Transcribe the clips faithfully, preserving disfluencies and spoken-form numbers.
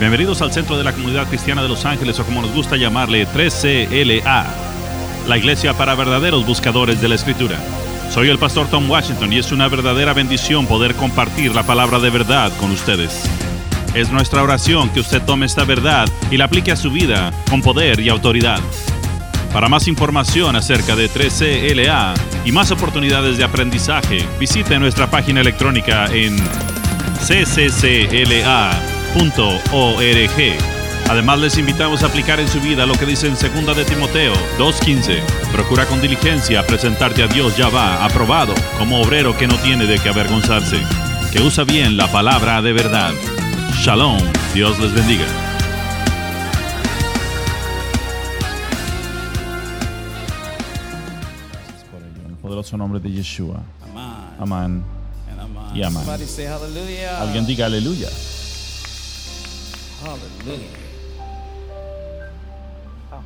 Bienvenidos al Centro de la Comunidad Cristiana de Los Ángeles, o como nos gusta llamarle, tres C L A, la iglesia para verdaderos buscadores de la Escritura. Soy el pastor Tom Washington y es una verdadera bendición poder compartir la palabra de verdad con ustedes. Es nuestra oración que usted tome esta verdad y la aplique a su vida con poder y autoridad. Para más información acerca de tres C L A y más oportunidades de aprendizaje, visite nuestra página electrónica en c c c l a punto org. Además, les invitamos a aplicar en su vida lo que dice en segunda de Timoteo dos quince. Procura con diligencia presentarte a Dios Yahvá aprobado, como obrero que no tiene de qué avergonzarse, que usa bien la palabra de verdad. Shalom, Dios les bendiga. Gracias por ello. En el poderoso nombre de Yeshua. Amán. Amán y amán. Somebody say hallelujah. Alguien diga aleluya. Hallelujah. Oh,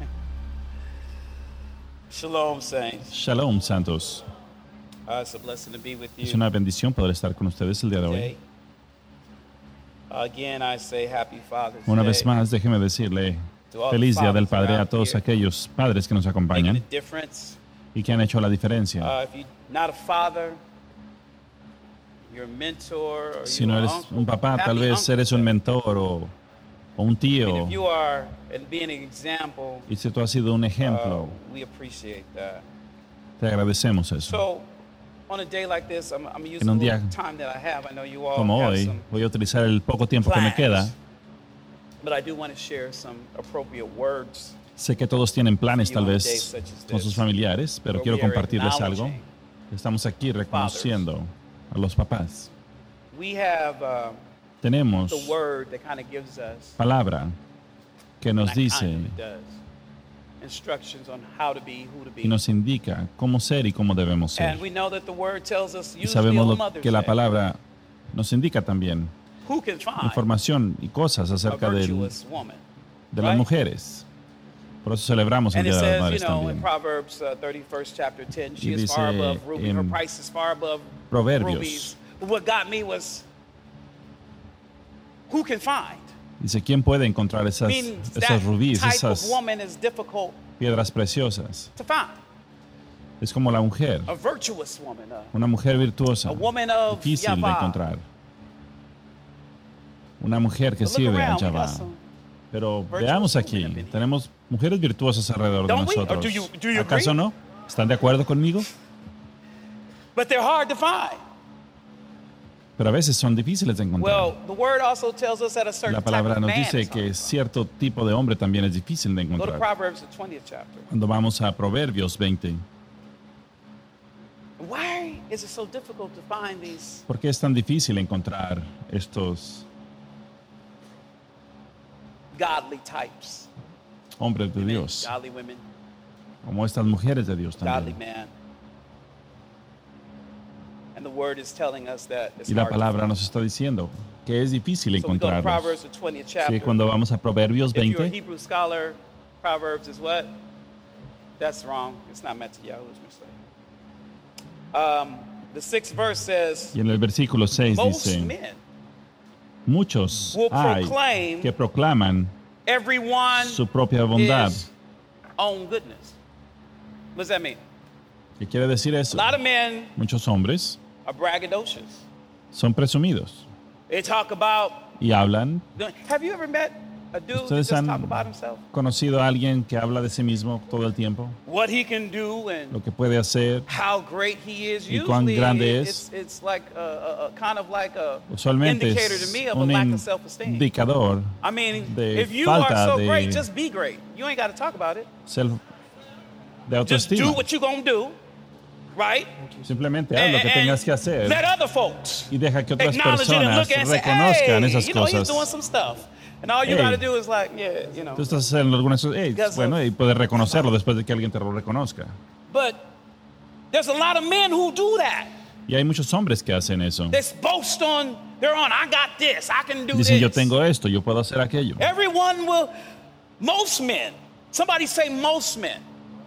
Shalom, saints. Shalom, santos. Uh, it's a blessing to be with you Es una bendición poder estar con ustedes el día de hoy. today. Again, I say happy Father's Una Day. vez más, déjeme decirle To all the feliz Día del fathers Padre a around todos here, aquellos padres que nos making acompañan a difference. y que han hecho la diferencia. Uh, if you're not a father, you're a mentor, or Si you're no an eres uncle, un papá, tal happy vez uncle eres un day. mentor o, o un And tío. if you are and being an example, Y si tú has sido un ejemplo, uh, we appreciate that. te agradecemos eso. So, on a day like this, I'm, I'm using En un the día little time that I have. I know you all Como have hoy, some voy a utilizar el poco tiempo que me queda. plans, but I do want to share some appropriate words. Sé que todos tienen planes tal You on a vez day such as con sus this, familiares, pero where quiero we are compartirles algo. acknowledging Estamos aquí reconociendo a los papás. We have uh, Tenemos the word that kind of gives us, palabra que nos and I dice kind of does, instructions on how to be, who to be. y nos indica cómo ser y cómo debemos ser. And we know that the word tells us Y usually sabemos on lo Mother's que la Day, palabra nos indica también, who can find información y cosas a acerca del- virtuous woman. de las right? mujeres. Por eso celebramos el And it Día de las says, you Madres know, in también. Proverbs uh, thirty-first chapter ten, she Y is far dice above ruby. Her en price is far above Proverbios. rubies. But what got me was, who can find? Dice, ¿quién puede encontrar esas, Meaning that esas rubíes, type esas of woman is difficult piedras preciosas? to find. Es como la mujer, A virtuous woman, a, una mujer virtuosa, a woman of difícil de Yahweh. encontrar. Una mujer que But look sirve a around, we got Yahweh. some Pero virtuous veamos women aquí, up in here. tenemos mujeres virtuosas alrededor de Don't we? Or nosotros. do you- do you ¿Acaso agree? no? ¿Están de acuerdo conmigo? But they're hard to find. Pero a veces son difíciles de encontrar. Well, the word also tells us that a certain La type palabra of nos man dice is que hard. cierto tipo de hombre también es difícil de Go to encontrar. Proverbs, the twentieth chapter. Cuando vamos a Proverbios veinte, Why is it so difficult to find these ¿por qué es tan difícil encontrar estos godly types? hombres de Women, Dios, godly women, como estas mujeres de Dios godly también? man. And the word is telling us that it's Y la hard to palabra find. nos está diciendo que es difícil So we go to encontrarlos. Proverbs, the twentieth chapter. Sí, cuando vamos a Proverbios If you're a veinte, Hebrew scholar, Proverbs is what? That's wrong. It's not Matthew-Yahoo's mistake. Um, the sixth verse says, y en el versículo seis most dice, men, muchos will hay proclaim que proclaman everyone su propia bondad. his own goodness. What does that mean? ¿Qué quiere decir A eso? lot of men Muchos hombres are braggadocious. son presumidos They talk about, y hablan. have you ever met a dude that ¿Ustedes just han talk about himself? conocido a alguien que habla de sí mismo todo el tiempo? What he can do and Lo que puede hacer. how great he is. Y cuán Usually grande it- es. it's, it's like a, a, a kind of like a Usualmente indicator to es me of a un lack of self-esteem. indicador I mean, de if you falta are so de- great, just be great. You ain't got to talk about it. self- de Just do autoestima. what you're going to do, right? Simplemente haz lo que tengas que hacer let other folks y deja que otras acknowledge it and personas look and say, reconozcan hey, esas you know, he's doing cosas. some stuff. And all you Hey. got to do is like, yeah, you know. Tú estás haciendo algunas cosas, hey, Because bueno, of- y puedes reconocerlo después de que alguien te lo reconozca. But there's a lot of men who do that. Y hay muchos hombres que hacen eso. They boast on their own. I got this. I can do Dicen, this. yo tengo esto, yo puedo hacer aquello. Everyone will, most men. Somebody say most men.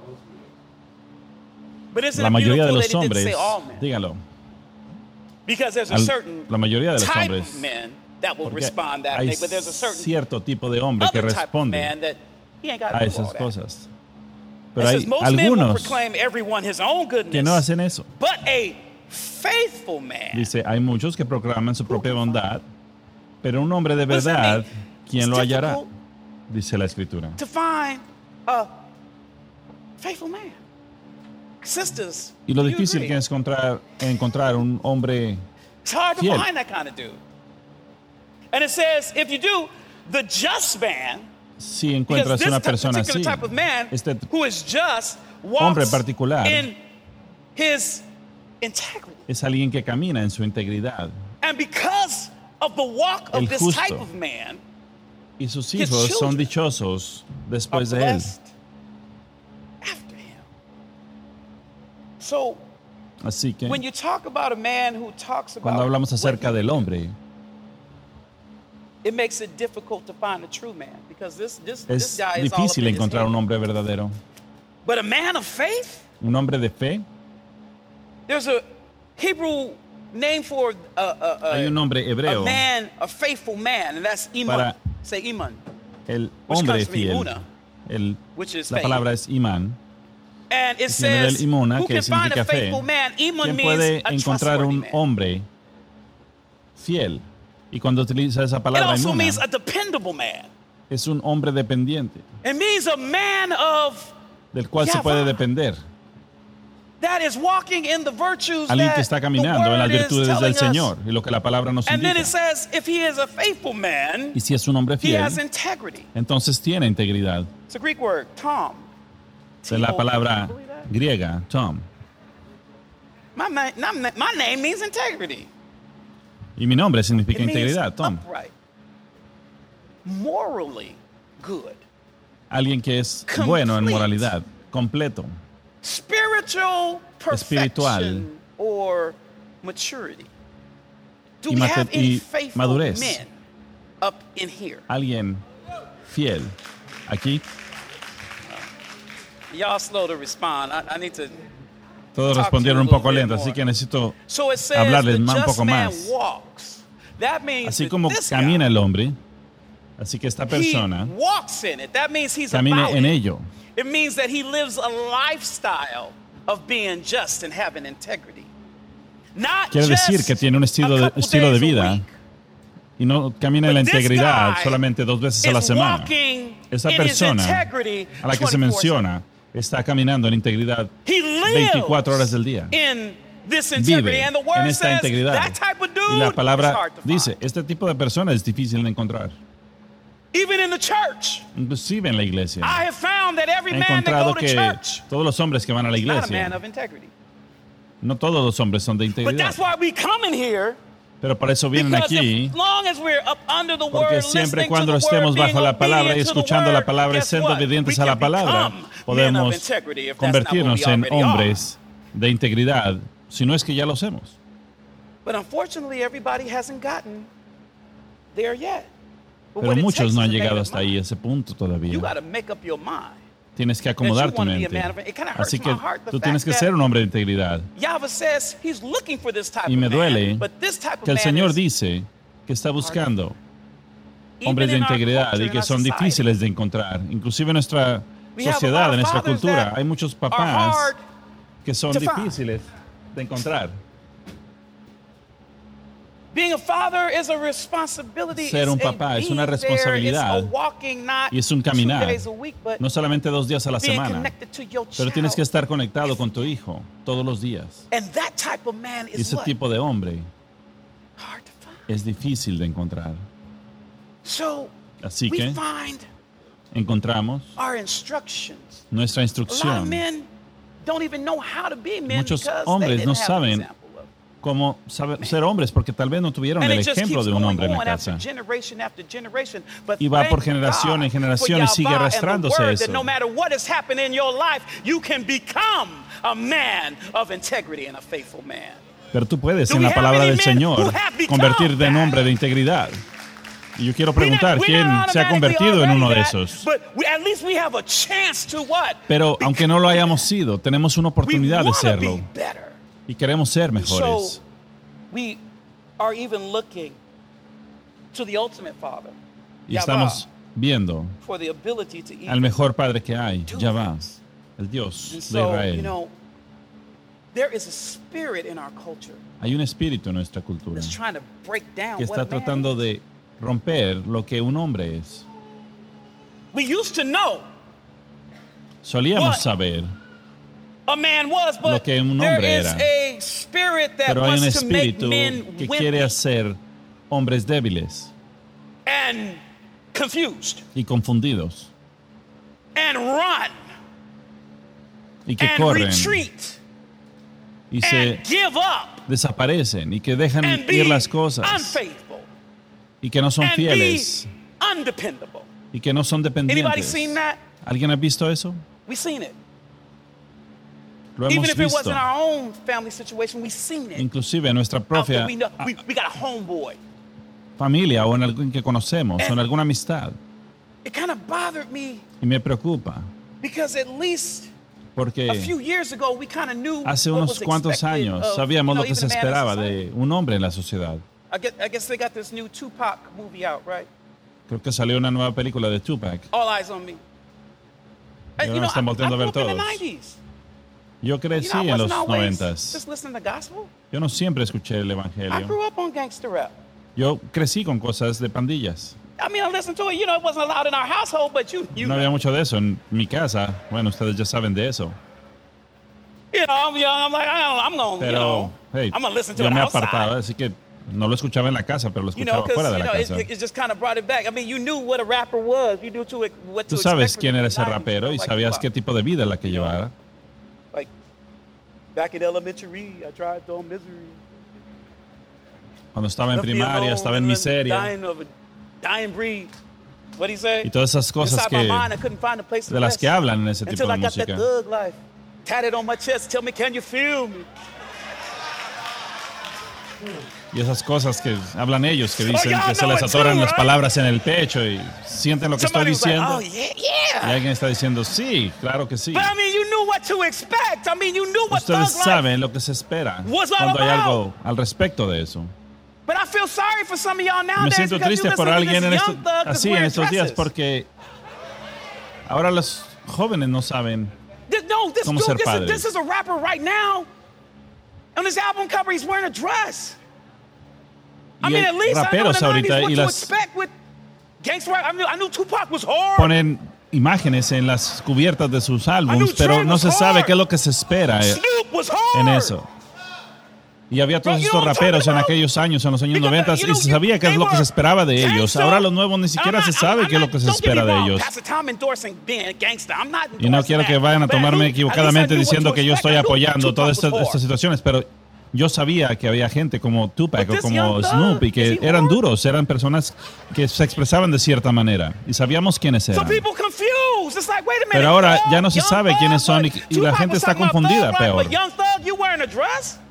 But isn't La it mayoría de beautiful los that it didn't hombres, say all men? dígalo, Because there's a al- certain la mayoría de los type hombres of men that will Porque respond that hay way, but there's a certain cierto tipo de hombre que other type of responde man that he ain't got a to do esas all that. cosas. It Pero says hay most men will algunos proclaim everyone his own goodness, que no hacen eso. but a faithful man. Dice, hay muchos que proclaman su propia bondad, pero un hombre de What does that verdad, mean? ¿quién It's lo hallará? difficult Dice la Escritura. to find a faithful man. Sisters, Y lo do you difícil agree? que es encontrar, encontrar un hombre. It's hard to fiel. find that kind of dude. And it says, if you do, the just man, Si because encuentras this una type- persona particular así, type of man este who is just hombre walks particular in his integrity. es alguien que camina en su integridad. And because of the walk of El this justo. type of man, Y sus His hijos son children dichosos are después de él. blessed after him. So Así que when you talk about a man who talks about cuando hablamos what acerca he del do, hombre, it makes it difficult to find a true man because this this this es guy is all up difícil in his encontrar un head. hombre verdadero. But a man of faith, Un hombre de fe. there's a Hebrew name for a, a, a, Hay un nombre a hebreo, man, a faithful man, and that's Iman. Para- Say Iman, el which hombre comes from fiel. imuna, El- which is la faith. palabra es imán. And it que viene del says, imuna, who que can find significa a fe. faithful man? Iman ¿Quién means puede a encontrar trustworthy un man. hombre fiel? Y cuando utiliza esa It palabra also imuna, means a dependable man. es un hombre dependiente, It means a man of del cual se Yahweh. puede depender. that is walking in the virtues Alguien that que está the caminando en las word is virtudes del telling us. Señor y lo que la palabra nos And then indica. it says, if he is a faithful man, Y si es un hombre he fiel, has integrity. entonces tiene integridad. It's a Greek word, tom. De la T O M. palabra Can you believe that? griega, Tom. My, ma- my, my name means integrity. Y mi nombre significa It means integridad, Tom. upright, morally good, Alguien que es Complete. bueno en moralidad, completo. spiritual Espiritual. perfection or maturity. Do Y we mate- have any y faithful madurez. men up in here? Alguien fiel. Aquí Y'all slow to respond. I, I need to. todos Talk to you respondieron a un little poco bit lento, more. así que necesito, So it says Hablarles the más- un just poco man más. walks. That means así that como this camina guy, el hombre, así que esta persona he walks in it. That means he's camine about en it. ello. It means that he lives a lifestyle of being just and having integrity. Not Quiere just decir que tiene un estilo a de, couple estilo de days a vida week. y no camina en la But this integridad guy solamente dos veces a la is semana. walking Esa in persona his integrity a la que se twenty-four seven. menciona está caminando en integridad He lives veinticuatro horas del día. in this integrity. Vive And the word en esta says integridad. that type of dude Y la is palabra hard to dice, find. este tipo de persona es difícil de encontrar. Even in the church, Inclusive en la iglesia. I have found that every He man that encontrado go to que church todos los hombres que van a la is not a man iglesia, of integrity. no todos los hombres son de But integridad. that's why we come in here. Pero por eso vienen Because aquí, as long as we're up under the porque word, siempre listening cuando to the estemos word, bajo being la palabra y obedient to the escuchando la word, palabra y guess siendo what? obedientes We a la can palabra, become men of podemos integrity if that's not what convertirnos we en already are. hombres de integridad, si no es que ya lo hacemos. But unfortunately, everybody hasn't gotten there yet. But Pero what it muchos takes no is han a llegado made-up hasta ahí, mind. ese punto You todavía. got to make up your mind. Tienes que acomodar that you tu wanna be a mente. man of- it kinda hurts Así que my heart, the tú tienes fact que that ser un hombre de integridad. Yahweh says he's looking for this type Y me of duele man, but this type of que el man Señor is, dice que está buscando even hombres de in our integridad culture, y in que our son society, difíciles de encontrar. Inclusive en nuestra we have a sociedad, lot en of nuestra fathers cultura, that hay muchos are papás hard que son to find. difíciles de encontrar. Being a father is a responsibility. Ser un It's a papá es being una there, it's responsabilidad a walking, not y es un two caminar, days a week, but no solamente dos días a la being semana, connected to your pero tienes que child. estar conectado con tu hijo todos los días. And that type of man Y is ese what? tipo de hombre Hard to find. es difícil de encontrar. So Así we que find encontramos our instructions. nuestra A lot of instrucción, men don't even know how to be men Muchos because hombres they no didn't have an saben example of it. cómo saber- ser hombres porque tal vez no tuvieron And el it just ejemplo keeps de un going hombre en la on after casa. generation after generation. But Y va por thank generación God en generación for y sigue Yahweh and the arrastrándose word eso. that no matter what has happened in your life, you can become a man of integrity and a faithful man. Pero tú puedes Do en we la have palabra any del men Señor who have become convertirte en that? hombre de integridad. Y yo quiero We not- preguntar we're quién not se ha automatically convertido en already uno de that, esos. But we, at least we have a chance to what? Pero aunque no lo hayamos sido, tenemos una We oportunidad de wanna serlo be better. y queremos ser So mejores. we are even looking to the ultimate Father, Y estamos viendo for the ability to al even mejor Padre que hay, do Yahvá, this. el Dios And de so, you Israel. know, there is a spirit in our culture Hay un espíritu en nuestra cultura that's trying to break down que está what a man tratando is. de romper lo que un hombre es. We used to know Solíamos What? saber, a man was, Lo but que un there hombre is era. a spirit that pero hay un wants to make espíritu men que quiere wimpy hacer hombres débiles and confused y confundidos and run y que and corren retreat y se and give up desaparecen y que dejan and ir be las cosas unfaithful y que no son and fieles be undependable. y que no son Anybody dependientes. seen that? ¿Alguien ha visto eso? We seen it. Lo Even hemos if it visto. wasn't our own family situation, we seen it. Inclusive en nuestra Out there, propia we, know, we, we got a homeboy. familia o en alguien que conocemos o en alguna amistad. It kind of bothered me Y me preocupa because at least porque a few years ago we kind of knew hace what unos was cuantos expected años of, sabíamos you know, lo que se even a man in esperaba society. de un hombre en la sociedad. I guess, I guess they got this new Tupac movie out, right? Creo que salió una nueva película de Tupac. All Eyes on Me. And, ahora you know, están I, I volteando a grew ver up in the todos. nineties. Yo You crecí know, I en los wasn't always noventas. just listening to gospel. Yo no siempre escuché el I evangelio. grew up on gangster rap. Yo crecí con cosas de pandillas. I mean, I listened to it. You know, it wasn't allowed in our household, but you, you, No había mucho de eso en mi casa. Bueno, ustedes ya saben de eso. you know, I'm young. I'm like, I, I'm gonna, you Pero, know, hey, I'm gonna listen to yo it me outside. apartaba, así que no lo escuchaba en la casa, pero lo You know, escuchaba fuera because de you la know, it, casa. it just kind of brought it back. I mean, you knew what a rapper was. You knew to what to Tú sabes expect quién from era the ese nineties, rapero you y know, like sabías Tupac. qué tipo de vida la que llevara. Like back in elementary, I tried to misery. Cuando estaba en Left me primaria, alone, estaba en living- miseria. Dying of a dying breed. What he say? Y todas esas cosas Inside my que, mind, I couldn't find a place to de las rest que hablan en ese tipo until de I got that música. thug life tatted on my chest. Tell me, can you feel me? Y esas cosas que hablan ellos, que dicen y'all que se know les it atoran too, las right? palabras en el pecho y sienten lo que estoy Somebody was like, diciendo. oh yeah, Y yeah. alguien está diciendo, sí, claro que sí. But I mean, you knew what to expect. I mean, you knew what thug Ustedes life. saben lo que se espera What's all cuando hay about? algo al respecto de eso. But I feel sorry for some of y'all Me nowadays siento because you triste por listen to alguien this en esto- young thug that's así en wearing estos días dresses. porque ahora los jóvenes no saben. This, no, this cómo dude, ser this is, padres. this is a rapper right now. On his album cover, he's wearing a dress. I Y mean, hay at least I know in raperos the nineties ahorita what y to las expect with gangster rap. I knew, I knew Tupac was hard. ponen imágenes en las cubiertas de sus I álbumes, knew pero Dre no was se sabe hard. qué es lo que se espera eh, Snoop was hard. en eso. Y había todos Bro, you estos know what I'm raperos talking en about? aquellos años, en los años Because, noventa, you y know, se sabía qué es they lo que se were esperaba de ellos. gangster. Ahora los nuevos ni I'm siquiera not- se sabe I'm qué es lo not- que se don't get me espera de wrong, ellos. Pastor Tom endorsing being gangster. I'm not Y no endorsing quiero que that. vayan a But I tomarme knew- at least I equivocadamente knew what diciendo to que yo expect. estoy I knew apoyando Tupac todas was estas, hard. estas situaciones, pero yo sabía que había gente como Tupac But o this como young thug, Snoop y is que he eran hard? duros, eran personas que se expresaban de cierta manera y sabíamos quiénes So eran. people confused. It's like, wait a minute. Pero ahora Thug, ya no se Young sabe Thug, quiénes son y- but y la Tupac gente was está talking about confundida, Thug Life, peor. But Young Thug, you wearing a dress?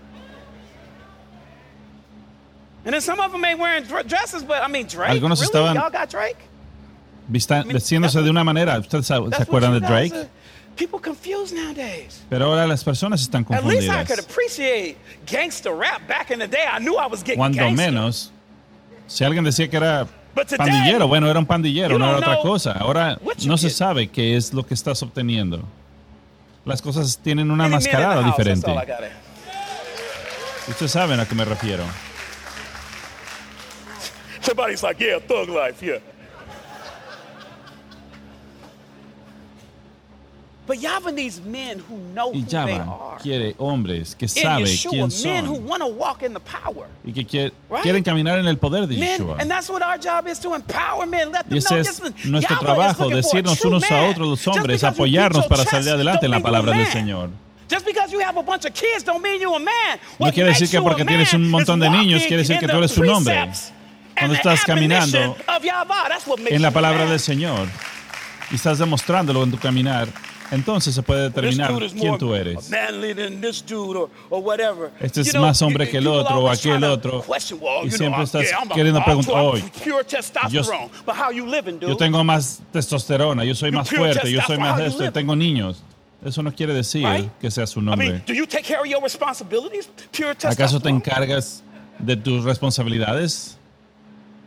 And then some of them ain't wearing dr- dresses, but I mean, Drake. Algunos really? estaban- Y'all got Drake? Vista- I mean, vestiéndose that's de una manera. ¿Ustedes sa- se That's acuerdan what de you guys Drake? are- People confused nowadays. Pero ahora las personas están At least I confundidas. could appreciate gangster rap back in the day. I knew I was getting Cuando gangster. menos, si alguien decía que era But today, pandillero, bueno, era un pandillero, you no era don't otra know cosa. Ahora what you no se get. sabe qué es lo que estás obteniendo. Las cosas tienen una Any men in the mascarada house, that's diferente. all I gotta- Ustedes saben a qué me refiero. Somebody's like, yeah, thug life, yeah. But Yahweh needs men who know Y who they Yahweh are. quiere hombres que In saben Yeshua, quién men who son want to walk in the power. y que quie- Right? quieren caminar en el poder de Men, Yeshua. and that's what our job is, to empower men. Let them Y ese know, es listen, nuestro Yahweh is trabajo, looking for a decirnos true unos a man. otros los Just hombres, because you beat apoyarnos your para chest salir adelante en la don't make you a palabra del man. Señor. Just because you have a bunch of kids don't mean you're a man. No What quiere decir makes que you porque a tienes man un montón is de niños, walking quiere decir in que the tú eres un hombre. precepts Cuando and the estás caminando admonition of Yahweh. That's what makes en la you a palabra man. del Señor y estás demostrándolo en tu caminar, entonces se puede determinar This dude is quién more tú eres. manly than this dude or, or whatever. Este es You know, más hombre you- que el people otro o always aquel trying to otro. question, well, Y you siempre know, estás yeah, I'm a- queriendo I'm preguntar, too- "Oy, pure testosterone, but how you living, dude? Yo tengo más testosterona, yo soy You más pure fuerte, yo soy testosterone, más how you esto, y live? tengo niños. Eso no quiere decir Right? que seas un I mean, hombre. do you take care of your responsibilities? Pure ¿Acaso te testosterone. encargas de tus responsabilidades?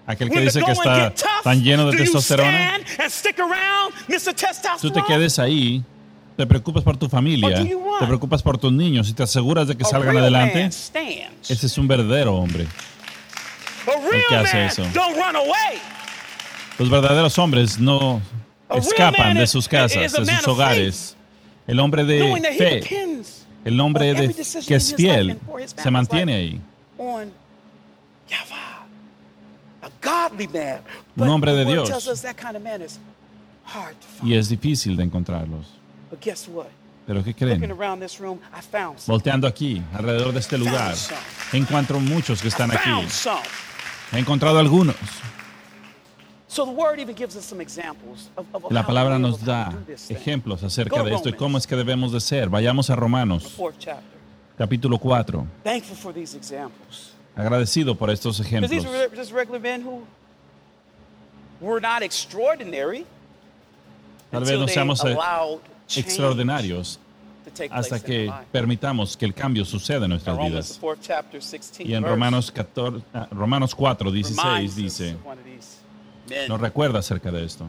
Aquel que When the dice que going está get tough, tan lleno de do you testosterona, stand and stick around, Mister tú te Testosterone? quedes ahí, te preocupas por tu familia, Or do you run? te preocupas por tus niños y te aseguras de que A salgan real adelante. man stands. Ese es un verdadero hombre. A real que hace man eso. don't run away. Los verdaderos hombres no A real escapan man de is- sus casas, is a de man sus of hogares. El hombre Knowing that de he fe, depends el hombre on every de, decision que in es his fiel, life and for his se family's mantiene life ahí. on Yahweh. A godly man. Un But hombre the de word Dios. tells us that kind of man is hard to find. Y es difícil de encontrarlos. But guess what? Pero ¿qué Looking creen? around this room, I found some. Volteando aquí, alrededor de este lugar, encuentro muchos que están I aquí. found some. He encontrado algunos. So the word even gives us some examples of, of, of La how palabra we live, nos of how da we do this thing. ejemplos acerca Go to de esto y Romans. cómo es que debemos de ser. Vayamos a The Romanos, fourth chapter. capítulo cuatro. Thankful for these examples. Agradecido por estos Because ejemplos. these were just regular men who were not extraordinary Tal vez until no they seamos eh, allowed change extraordinarios to take hasta place in their que life. permitamos que el cambio suceda en Now, nuestras Romans, the vidas. fourth chapter, sixteenth Y en verse, Romanos, catorce, ah, Romanos cuatro, dieciséis reminds us dice, of one of these men. nos recuerda acerca de esto.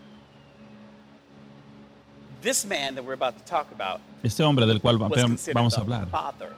This man that we're about to talk about Este hombre del cual va- was considered vamos a the hablar father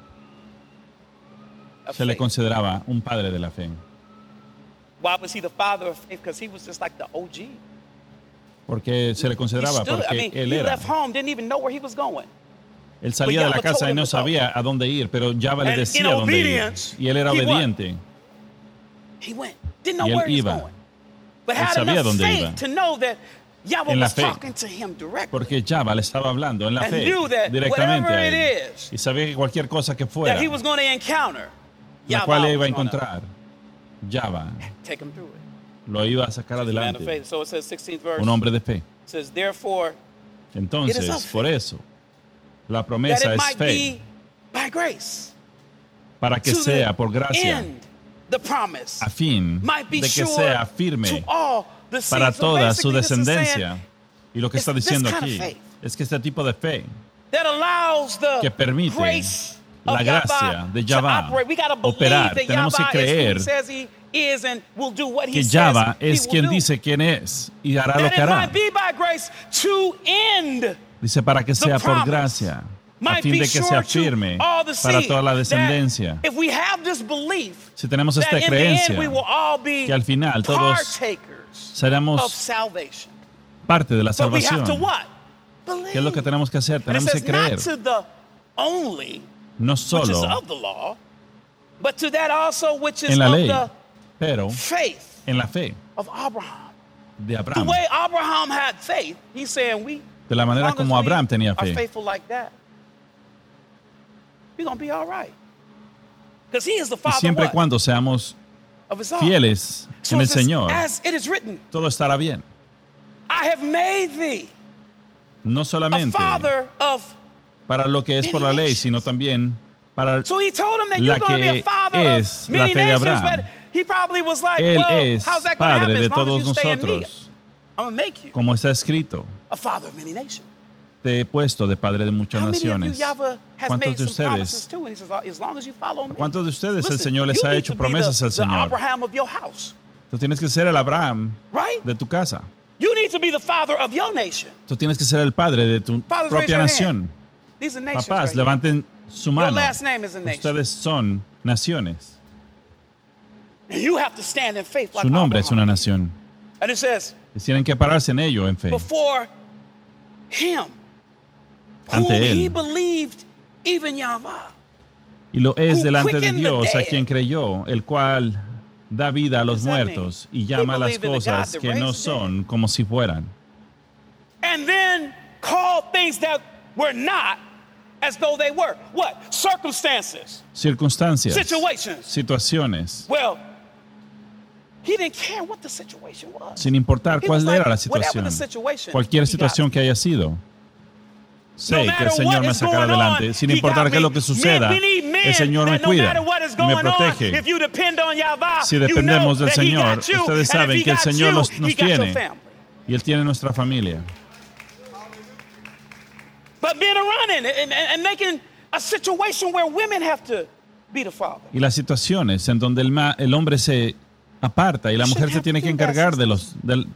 of se le faith. consideraba un padre de la fe. Why was he the father of faith? Because he was just like the O G. Porque se le He consideraba stood. I porque mean, él he era. left home, didn't even know where he was going. Él salía de la casa y no sabía a dónde ir, pero Yahweh le And decía in a dónde ir. obedience, Y él era he what? obediente. He went. Didn't know Y él where he was iba. going. But Él had sabía enough dónde faith iba. to know that Yahweh En la was fe. talking to him directly. Porque Yahweh le estaba hablando en la And fe knew that directamente whatever a it él. is Y sabía que cualquier cosa que fuera, that he was going to encounter, la cual Yahweh iba a was gonna encontrar, Yahweh take him through it. lo iba a sacar Man of adelante. faith. So it says, sixteenth verse. Un hombre de fe. It says, therefore, It is Entonces, of por eso, la that promesa it es might fe, be by grace. para que to sea the por gracia, end, the promise a fin might be de que sure sea to firme all the para seeds. So toda su basically, this is descendencia. saying Y lo que está it's this diciendo kind of aquí faith es que este tipo de fe that allows the que permite grace la of gracia Yahweh de to Yahweh operate. We gotta believe operar. that Tenemos que Yahweh is who creer he says he is and will do what he que says Yahweh he es will quien do. dice quién es y hará lo That que it hará. might be by grace to end. Dice para que sea por promise gracia, a Might fin be de que sure sea to firme all the para seed toda la that descendencia. if we have this belief Si tenemos that esta in the end creencia we will all be que al final todos partakers of seremos salvation. parte de la But we have to salvación, what? Believe. ¿qué es lo que tenemos que hacer? And it Tenemos que says creer, not to the only no which is solo of the law, but to that also which is en la of ley, the pero faith en la fe of Abraham. de The Abraham. way Abraham had faith, he's saying we, De la as manera long as como we Abraham tenía are fe. faithful like that, we're going to be all right. Because he is the Y father siempre y what? cuando seamos of his all. fieles So en it el says, Señor, as it is written, todo estará bien. I have made thee No a solamente father of. para lo que es por la ley, sino también para So he told him that la you're going to be que a father es of la many fe de nations, Abraham. but he probably was like, Él well, es how's that going to happen Padre de as long todos as you stay in me? nosotros, I'm going to make you como está escrito. a father of many nations. Te he puesto de padre de muchas How many of you naciones. Yahweh has ¿Cuántos made de some promises ustedes? too? And he says, as long as you follow me. ¿Cuántos de ustedes el Listen, Señor les you ha need hecho to be promesas the, al the Señor? Abraham of your house, Tú tienes que ser el Abraham right? de tu casa. You need to be the father of your nation. Tú tienes que ser el padre de tu Fathers, raise propia your nación. hand. These are nations. Papás, right here. levanten su Your mano. last name is a nation. Ustedes son naciones. And you have to stand in faith like Su nombre es una Abraham. nación. And it says, Y tienen que pararse en ello en fe. before him, Ante whom él. he believed, even Yahweh. Y lo es Who delante de quickened the Dios a dead. quien creyó, el cual da vida a los What does that muertos mean? y llama a He las believed in the God cosas that que no raised the dead. son como si fueran. And then called things that were not as though they were. What? Circumstances, Circunstancias, situations. situaciones, Well, he didn't care what the situation was. sin importar He cuál was like, era la whatever situación, the situation, cualquier he situación got que haya sido. Sé No que matter el Señor what me is sacará going adelante, on, sin he importar got qué es lo me. que suceda. Men, we need men El Señor me that no cuida matter what is y me going on, protege. if you depend on Yahweh, Si you know dependemos del that he Señor, got you, ustedes and if saben he que el got Señor you, los- he nos got your tiene. family. Y Él tiene nuestra familia. But being running and, and, and making a situation where women have to be the father. Y las situaciones en donde el, ma- el hombre se aparta y la mujer se tiene que encargar de los, del-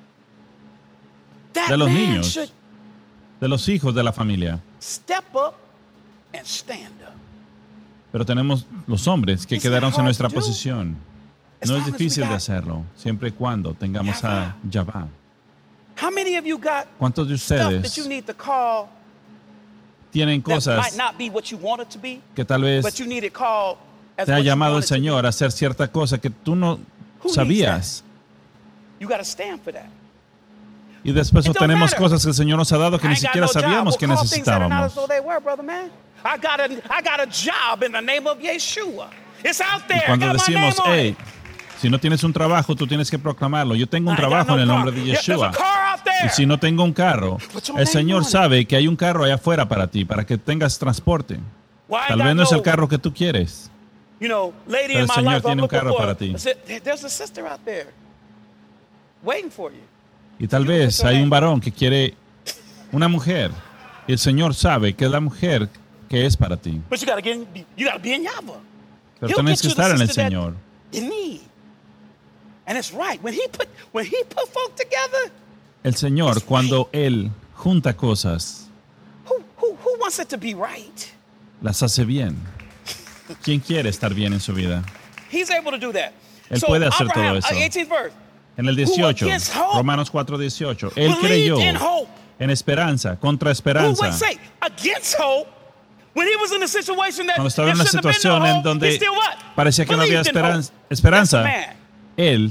That de los man niños, should de los hijos de la familia. step up and stand up. Pero tenemos los hombres que It's not quedarnos en hard nuestra to do. posición. As No es long as we difícil de got hacerlo, siempre y cuando tengamos a Yahvah. How many of you got ¿Cuántos de stuff that ustedes you need to call tienen that might cosas not be what you want it to be, que tal vez but you need it called as te ha what you llamado want el it to be? Señor a hacer cierta cosa que tú no Who needs sabías? You got to stand for that. Y después It don't tenemos matter. cosas que el Señor nos ha dado que I ni ain't got siquiera no job. sabíamos Well, que call things that are not as necesitábamos. though they were, brother man. I got a I got a job in the name of Yeshua. It's out there. Y cuando I got my decimos, name on hey, it. si no tienes un trabajo, tú tienes que proclamarlo. Yo tengo un I ain't got trabajo no en el car. nombre de Yeah, there's a Yeshua. car out there. Y si no tengo un carro, Put your el name Señor on it. sabe que hay un carro allá afuera para ti, para que tengas transporte. Well, I ain't Tal got vez no es el no- carro que tú quieres. You know, lady Pero in el my Señor life, I'm tiene un looking carro for. para ti. I said, there's a sister out there waiting for you. Y tal vez hay un varón que quiere una mujer. Y el Señor sabe que es la mujer que es para ti. But you gotta get in, you gotta be in Yahweh. Pero He'll tienes get que you the estar en el sister that Señor. You need. And it's right. When he put when he put folk together, El Señor, cuando Él junta cosas, who who who wants it to be right? las hace bien. ¿Quién quiere estar bien en su vida? He's able to do that. Él so puede hacer Abraham, todo eso. uh, eighteenth verse. En el dieciocho, Who against hope Romanos cuatro dieciocho, Él believed creyó in hope. en esperanza, contra Who esperanza. would say against hope? When he was in a situation that Cuando estaba en there una shouldn't have been situación no en hope, he donde still what? parecía que no había Believed in esperanza, hope. esperanza, That's a man. Él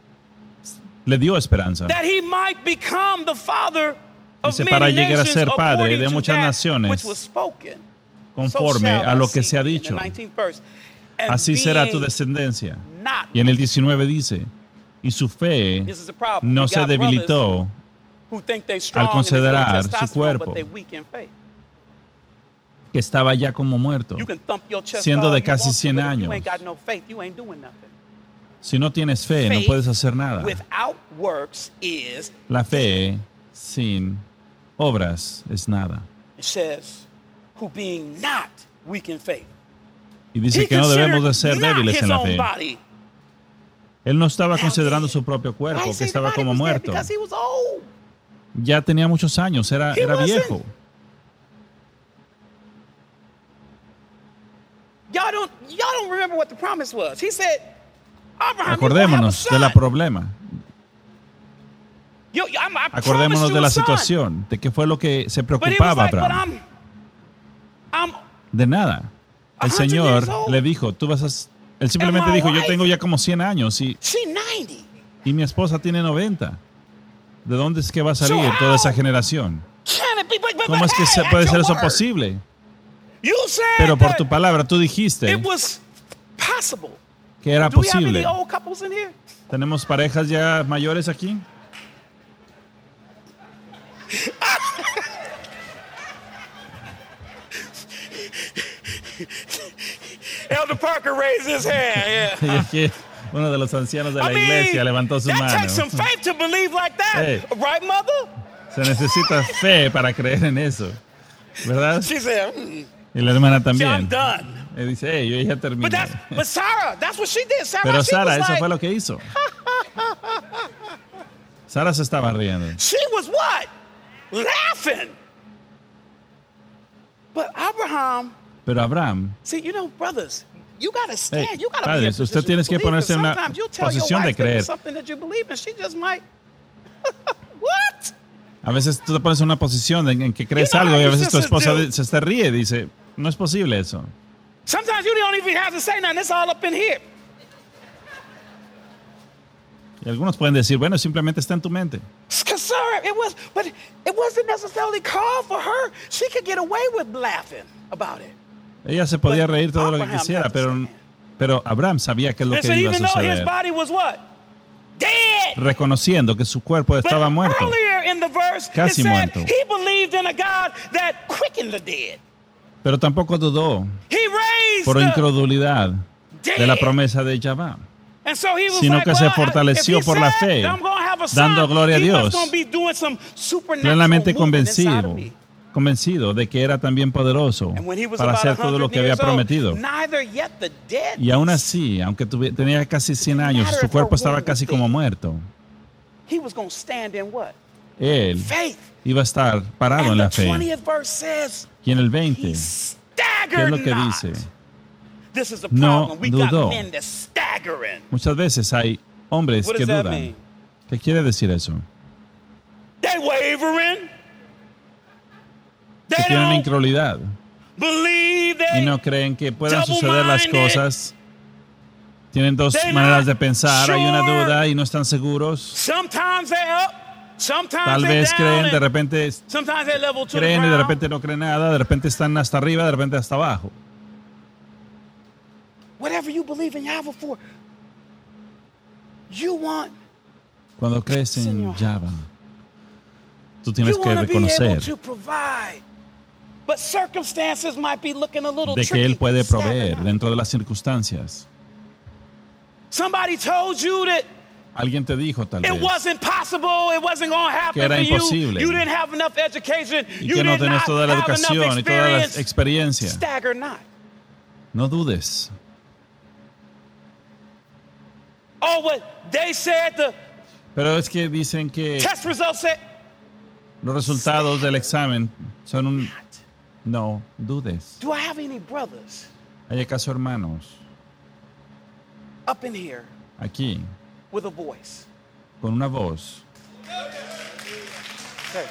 le dio esperanza. That he might become the father of Dice, many para llegar a nations ser padre according de to muchas that naciones, which was spoken. conforme So shall a lo thy que se ha seed be. In dicho. the nineteenth verse. And Así será tu being descendencia. not. Y en el diecinueve dice, y su fe This is the problem. no We se got debilitó who think they strong al and they full of considerar su testosterone, cuerpo. but they weak in faith. que estaba ya como muerto. You can thump your chest Siendo all de you casi want to, cien but if años. You ain't got no faith. You ain't doing nothing. Si no tienes fe, no Faith puedes hacer nada. Without works is, La fe sin obras es nada. it says, who being not weak in faith. Y dice He que no debemos de considered ser not débiles his en la own fe. body. Él no estaba Now considerando dead. su propio cuerpo, Why que say the estaba body como was dead? muerto. Because he was old. Ya tenía muchos años, era, He era wasn't. viejo. Y'all don't, y'all don't remember what the promise was. He said, Abraham, Acordémonos you're del gonna have a son. problema. You, you, I'm- I promised Acordémonos you de a la son. situación, de qué fue lo que se But he was preocupaba like, but Abraham. I'm, I'm, De nada. El a hundred Señor years old. le dijo, tú vas a... Él simplemente And my dijo, yo wife- tengo ya como cien años y, she ninety. y mi esposa tiene noventa. ¿De dónde es que va a salir So toda esa how generación? Can it be? But, but, ¿Cómo but es que hey, se at puede your ser eso word, posible? You said Pero por that tu palabra tú dijiste it was possible. que era Do we have any posible. old couples in here? ¿Tenemos parejas ya mayores aquí? Elder Parker raised his hand. Y Yeah. aquí uno de los ancianos de la I mean, iglesia levantó su that mano. takes some faith to believe like that, Hey. right, mother? Se necesita fe para creer en eso, ¿verdad? She said, mm, Y la hermana see, I'm también. done. Y dice, hey, yo ya terminé. But that's, but Sarah, that's what she did. Sarah, Pero she Sara, was eso like, fue lo que hizo. Sara se estaba riendo. she was what? Laughing. But Abraham, Pero Abraham, see, you know, brothers, you gotta stand. Hey, you gotta be in padres, a usted position tienes to que believe, ponerse en 'cause una sometimes you'll tell your posición de wife that creer. it's something that you believe, and she just might. What? a veces tú te pones en una posición en, en que crees You know algo how y a your veces tu sisters esposa do. di- se te ríe y dice, no es posible eso. Sometimes you don't even have to say nothing. It's all up in here. Y algunos pueden decir, bueno, simplemente está en tu mente. Because Sarah, it was, but it wasn't necessarily called for her. She could get away with laughing about it. Ella se podía But reír todo lo que Abraham quisiera, had to pero, stand. pero Abraham sabía que es lo And que so iba a even though his suceder. body was what? Dead. Reconociendo que su cuerpo But estaba muerto. earlier in the verse, Casi it said muerto. he believed in a God that quickened the dead. Pero tampoco dudó He raised por the incredulidad de la dead. promesa de Yahvah, And so he was sino like, que se well, fortaleció if he por la said fe, I'm gonna have a dando son, gloria a he Dios, must gonna be doing some supernatural plenamente movement inside of convencido me. convencido de que era también poderoso And when he was para about hacer todo lo one que hundred había years old, prometido. neither yet the dead. Y aún así, aunque tuvi- tenía casi cien años, su cuerpo estaba casi como muerto. He was going to stand in what? Él Faith. iba a estar parado And en la the fe. twentieth verse says, Y en el he veinte, ¿qué staggered es lo que not. dice? This is the No problem. We dudó. got men that staggering. Muchas veces hay hombres What que does that dudan. mean? ¿Qué quiere decir eso? They wavering. Que They tienen don't incredulidad believe y they no creen que puedan suceder las double-minded. cosas. Tienen dos They're maneras not de pensar. Hay una sure. duda y no están seguros. Sometimes they up, sometimes Tal they vez down, creen, de and repente sometimes they level to creen the y de ground. repente no creen nada. De repente están hasta arriba, de repente hasta abajo. Whatever you believe in Yahweh for, you want, Cuando crees en Señor. Java, tú tienes you que want to be able reconocer to provide. But circumstances might be looking a little de que tricky. Él puede Stagger proveer not. dentro de las circunstancias. Somebody told you that Alguien te dijo tal it vez wasn't possible, it wasn't going to happen que era for you. imposible. You didn't have enough education. y You que no did tenés not toda la have enough educación y toda la experience. experiencia. Stagger not. No dudes. Oh, what they said, the Pero es que dicen que test results said, los resultados del examen son un... No dudes. do I have any brothers ¿Hay acaso hermanos up in here aquí with a voice? con una voz? Okay.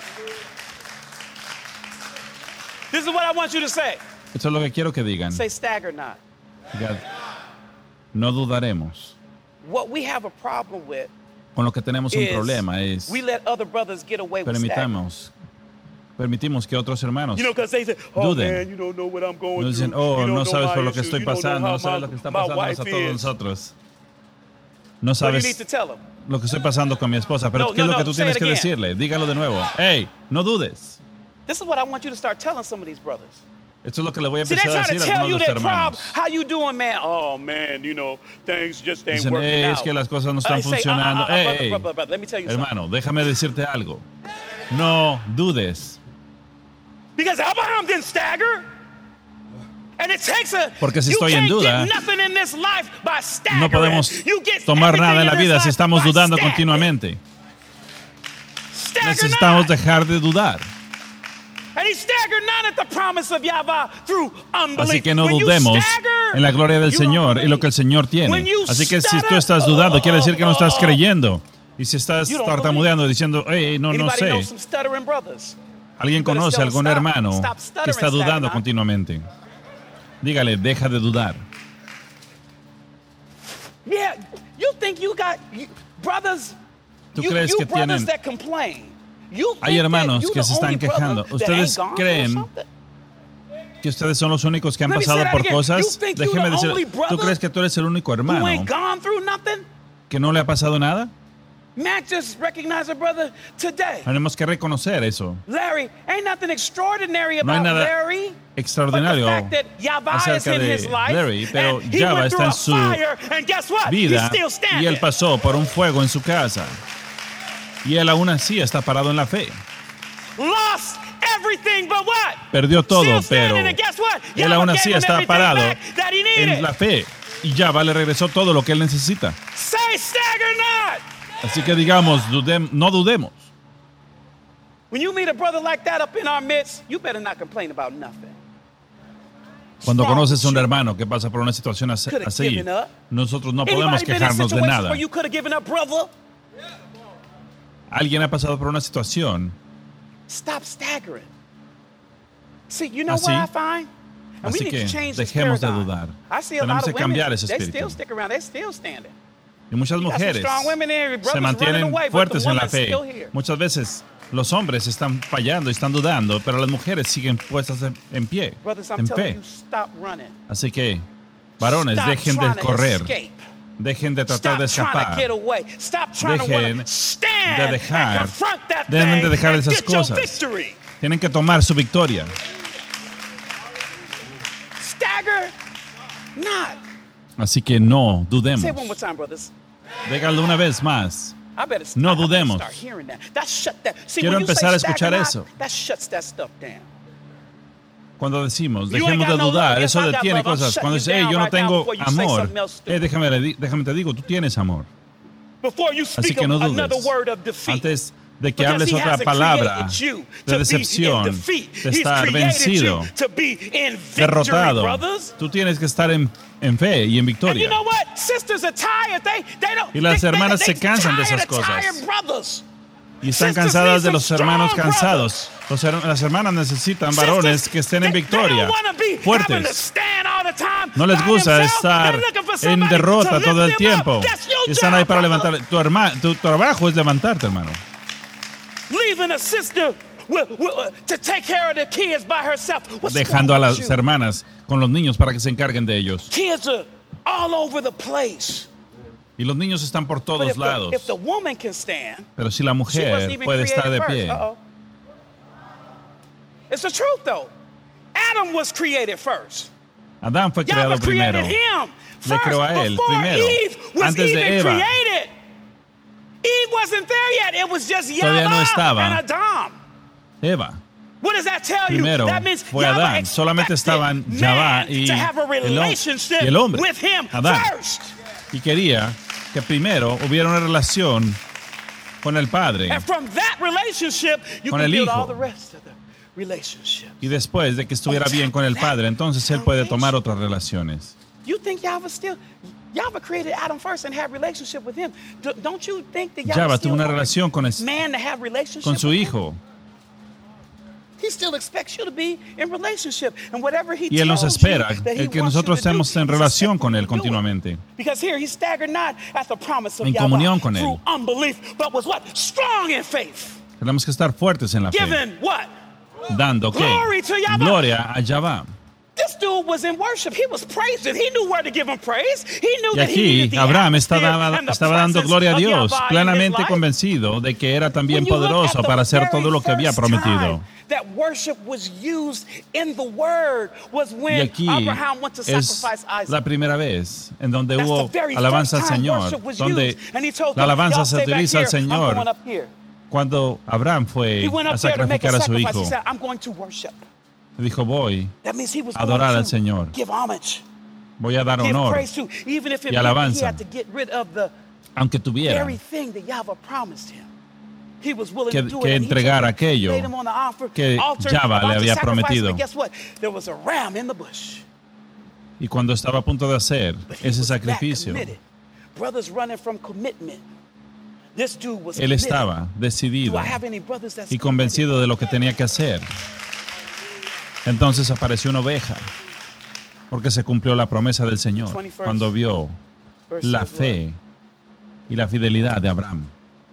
This is what I want you to say. Eso es lo que quiero que digan. Say stagger not. Digan, no dudaremos. What we have a problem with Con lo que tenemos un is problema es we let other brothers get away with staggering. permitamos, permitimos que otros hermanos You know, because they say, oh duden. man, you don't know what I'm going nos dicen, through. oh, you don't no know sabes my por lo que issues. estoy You don't know pasando, how no sabes my- lo que está my pasando a wife todos is." nosotros. No What do you need sabes to tell them? lo que estoy pasando con mi esposa, pero No, ¿qué es no, lo que no, tú say tienes it que again. decirle? Dígalo de nuevo. Hey, no dudes. This is what I want you to start telling some of these brothers. Esto es lo que le voy a See, they empezar a try to decir a tell algunos you de their los problem. hermanos. How you doing, man? Oh man, you know, things just ain't Dicen, working "Eh, es out. que las cosas no están I say, uh, uh, funcionando. uh, uh, Hey, brother, hey, brother, brother, let me tell you something. hermano, déjame decirte algo. No dudes. Because Abraham didn't stagger. And it takes a, Porque si you estoy en can't duda, get nothing in this life by staggering. No podemos You get tomar everything nada en la in this vida si life estamos by dudando staggering. continuamente. Stagger Necesitamos not. dejar de dudar. And he staggered not at the promise of Yahweh through unbelief. Así que no When you dudemos stagger, en la gloria del you Señor don't y lo que el Señor When tiene. you Así que si stutter, tú estás dudando, quiere decir que no estás oh, creyendo. Y si estás You don't tartamudeando diciendo, hey, no, no Anybody know sé. some stuttering brothers? ¿Alguien Better conoce tell algún them, stop. hermano Stop que stuttering, está dudando stagger not. continuamente? Dígale, deja de dudar. Yeah, you think you got you, brothers? ¿Tú you, crees you que brothers tienen- that complain. You Hay think hermanos that you que the se están only brother quejando. that ¿Ustedes ain't gone through creen something? que ustedes son los únicos que han Let me say pasado that por again. You cosas? think you Déjeme the decir, only ¿tú brother crees que tú eres el único Who hermano ain't gone through nothing? que no le ha pasado nada? Mac just recognized a brother today. Tenemos que reconocer eso. Larry, ain't nothing extraordinary No hay about nada Larry. extraordinario but the fact that Yahweh is acerca in de his life, Larry, pero and he Yahweh went through está en a su fire, and guess what? vida He's still y standing. él pasó por un fuego en su casa. Y él aún así está parado en la fe. Lost everything but what? Perdió todo, Still pero standing, and guess what? él Yahweh aún gave así him está everything parado back that he needed. en la fe. Y Yahweh le regresó todo lo que él necesita. Say stagger not. Así que digamos, dudem- no dudemos. When you meet a brother like that up in our midst, you better not complain about nothing. Cuando Wrong conoces a un with you? hermano que pasa por una situación as- Coulda así, given up. nosotros no podemos Anybody been in a quejarnos de situation nada. where you could have given up, brother? Alguien ha pasado por una situación Stop staggering. See, you know Así- what I find? And we así need que to change this dejemos de paradigm. dudar. I see a Tenemos lot que of women, cambiar ese they espíritu. still stick around, they're still standing. y muchas got some mujeres strong women there, brothers se running mantienen away, but fuertes the en la woman's fe. still here. Muchas veces los hombres están fallando y están dudando, pero las mujeres siguen puestas en, en pie, Brothers, I'm en telling fe. you, stop running. Así que, varones, Stop dejen trying de to correr, escape. dejen de tratar Stop de trying to escapar, get away. Stop trying to dejen wanna stand de dejar, and confront that deben de thing dejar and esas get your cosas. victory. Tienen que tomar su victoria. Stagger not. Así que no dudemos. Say it one more time, brothers. Díganlo una vez más. I better, No I better dudemos. start hearing that. That shut that. See, Quiero when you say empezar a escuchar stagger not, eso. that shuts that stuff down. Cuando decimos, You ain't dejemos de got no dudar, love. eso Yes, I got detiene love. I'm cosas. shutting Cuando you dice, hey, down yo no right now tengo before you say amor, something else stupid. eh, déjame, le di- déjame te digo, tú tienes amor. Before you Así speak que no of another dudes. word of defeat. Antes de que Because hables he otra hasn't palabra created you de to decepción, be in defeat. de He's estar created vencido, you to be in victory, derrotado. brothers. Tú tienes que estar en, en fe y en And you victoria. know what? Sisters are tired. They, they don't, Y las they- they- hermanas they se cansan de tired esas of cosas. tired brothers. Y están Sisters cansadas need de los some hermanos strong cansados. Los her- las hermanas necesitan varones que estén en Sisters, they- they victoria, don't wanna be having to fuertes. stand all the time No les by gusta themselves. estar They're looking for en somebody derrota to lift todo el them tiempo. up. That's your Están ahí job, para brother. levantar. Tu, herma- tu trabajo es levantarte, hermano. Leaving a sister with, with, uh, to take care of the kids by herself. What's Dejando a wrong las with you? hermanas con los niños para que se encarguen de ellos. Kids are all over the place. Y los niños están por But todos if the, lados. if the woman can stand, Pero si la she wasn't mujer even puede estar de created pie. first. Uh-oh. It's the truth, though. Adam was created first. Adán fue creado Yahweh created primero. him Le first, creó a él before primero, Eve was antes de even Eva. created. Eve wasn't there yet. It was just Todavía no Yahweh estaba. and Adam. Eva. What does that tell Primero you? That means fue Yahweh Adán. Solamente expected estaban man Yahvá y to have a el, hom- relationship y el hombre, with him Adán. first. Y quería que primero hubiera una relación con el Padre. And from that relationship, you Con can el build hijo. all the rest of the relationships. Y después de que estuviera bien con el Padre, entonces él puede tomar otras relaciones. You think Yahweh still, Yahweh created Adam first and had relationship with him. D- don't you think that Yahweh Yahweh still tuvo una wants relación con, es- man to have relationship con su with him? hijo. He still expects you to be in relationship, and whatever he Y él nos tells you espera that he el que wants nosotros you to do, estemos en he's relación con él expecting you to do it. continuamente. Because here he staggered not at the promise of En Yahweh comunión con él. through unbelief, but was what? Strong in faith. Tenemos que estar fuertes en la fe, Given what? dando ¿qué? Glory to Yahweh. Gloria a Yahvá. This dude was in worship. He was praising. He knew where to give him praise. He knew Y that he aquí needed the Abraham atmosphere estaba, and the estaba dando presence gloria a of Dios, Yahweh in his plenamente life. convencido de que era también When you look poderoso at the para hacer very todo lo que había first prometido. time that worship was used in the word was Y when aquí Abraham went to es sacrifice Isaac. la primera vez en donde That's hubo the very alabanza al first time Señor, worship was donde used. And he told la them, alabanza "Y'all se stay back utiliza al here. I'm Señor going up here." cuando Abraham fue He went a up there to make a sacrificar a su sacrifice. He hijo. said, I'm going to worship. Dijo, voy, That means he was Adorar going al to Señor. give homage, voy a dar give honor, praise to, even if it y meant that he alabanza. had to get rid of the aunque tuviera very thing that Yahweh promised him. He was willing que, to do que it. and he entregar took it, aquello laid him on the altar, que altar, Yahweh about le to había sacrifice, prometido. but guess what? There was a ram in the bush. Y cuando estaba a punto de hacer But he ese was that sacrificio, committed. Brothers running from commitment. This dude was él committed. estaba decidido Do I have any brothers that's y convencido de lo que tenía que hacer. Entonces apareció una oveja, porque se cumplió la promesa del Señor cuando vio committed? la Verse fe y la fidelidad de Abraham.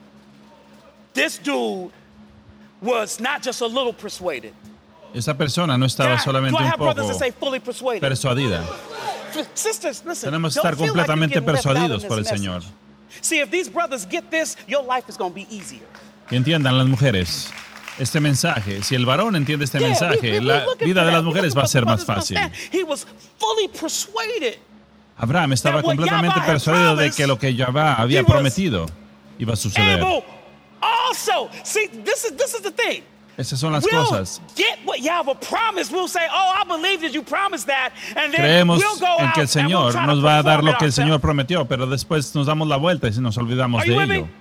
This dude was not just a little persuaded. Esa persona no Do estaba I, solamente do I un have brothers poco that say fully persuaded? persuadida. Sisters, listen. Tenemos que don't estar feel like you're completamente getting left out in persuadidos this por el message. Señor. See, if these brothers get this, your life is going to be easier. Y entiendan las mujeres este mensaje. Si el varón entiende este Yeah, we- mensaje, we- we're la looking vida for de that. las We're mujeres looking va a for ser más brothers to fácil. understand. He was fully persuaded. Abraham estaba That what completamente Yahweh had persuadido de promised, que lo que Yahvá había he was prometido iba a suceder. Able also, see, this is this is the thing. Esas son las We'll cosas. get what Yahweh promised. We'll say, "Oh, I believe that you promised that," and then Creemos we'll go en out que el and we'll Señor try to nos va a dar perform lo it que el Señor ourselves. prometió, pero después nos damos la vuelta y nos olvidamos Are de you with ello. me?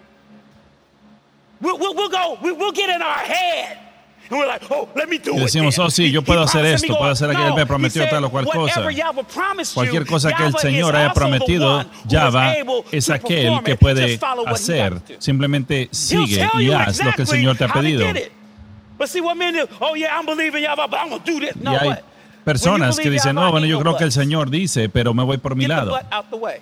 We'll, we'll, we'll go. We, we'll get in our head. And we're like, oh, let me do Y it. decimos, then. oh, sí, He- yo he puedo hacer promised esto, me, puedo go- hacer aquello, no, me prometió he tal o said, cual cosa. whatever Yahweh promised you, Cualquier cosa que el Yahweh Señor is haya also the prometido, one who is Yahvá able es to aquel perform que it. puede Just follow what he hacer. got to. Simplemente He'll sigue tell y you haz lo que el exactly Señor te ha how to pedido. get it. But see what men do? Oh yeah, I'm believing Yahweh, but I'm gonna do this. No, Y hay what? personas When you que believe dicen, Yahweh, no, bueno, ain't yo no creo que el buts. Señor dice, pero me voy por mi Get the lado. butt out the way.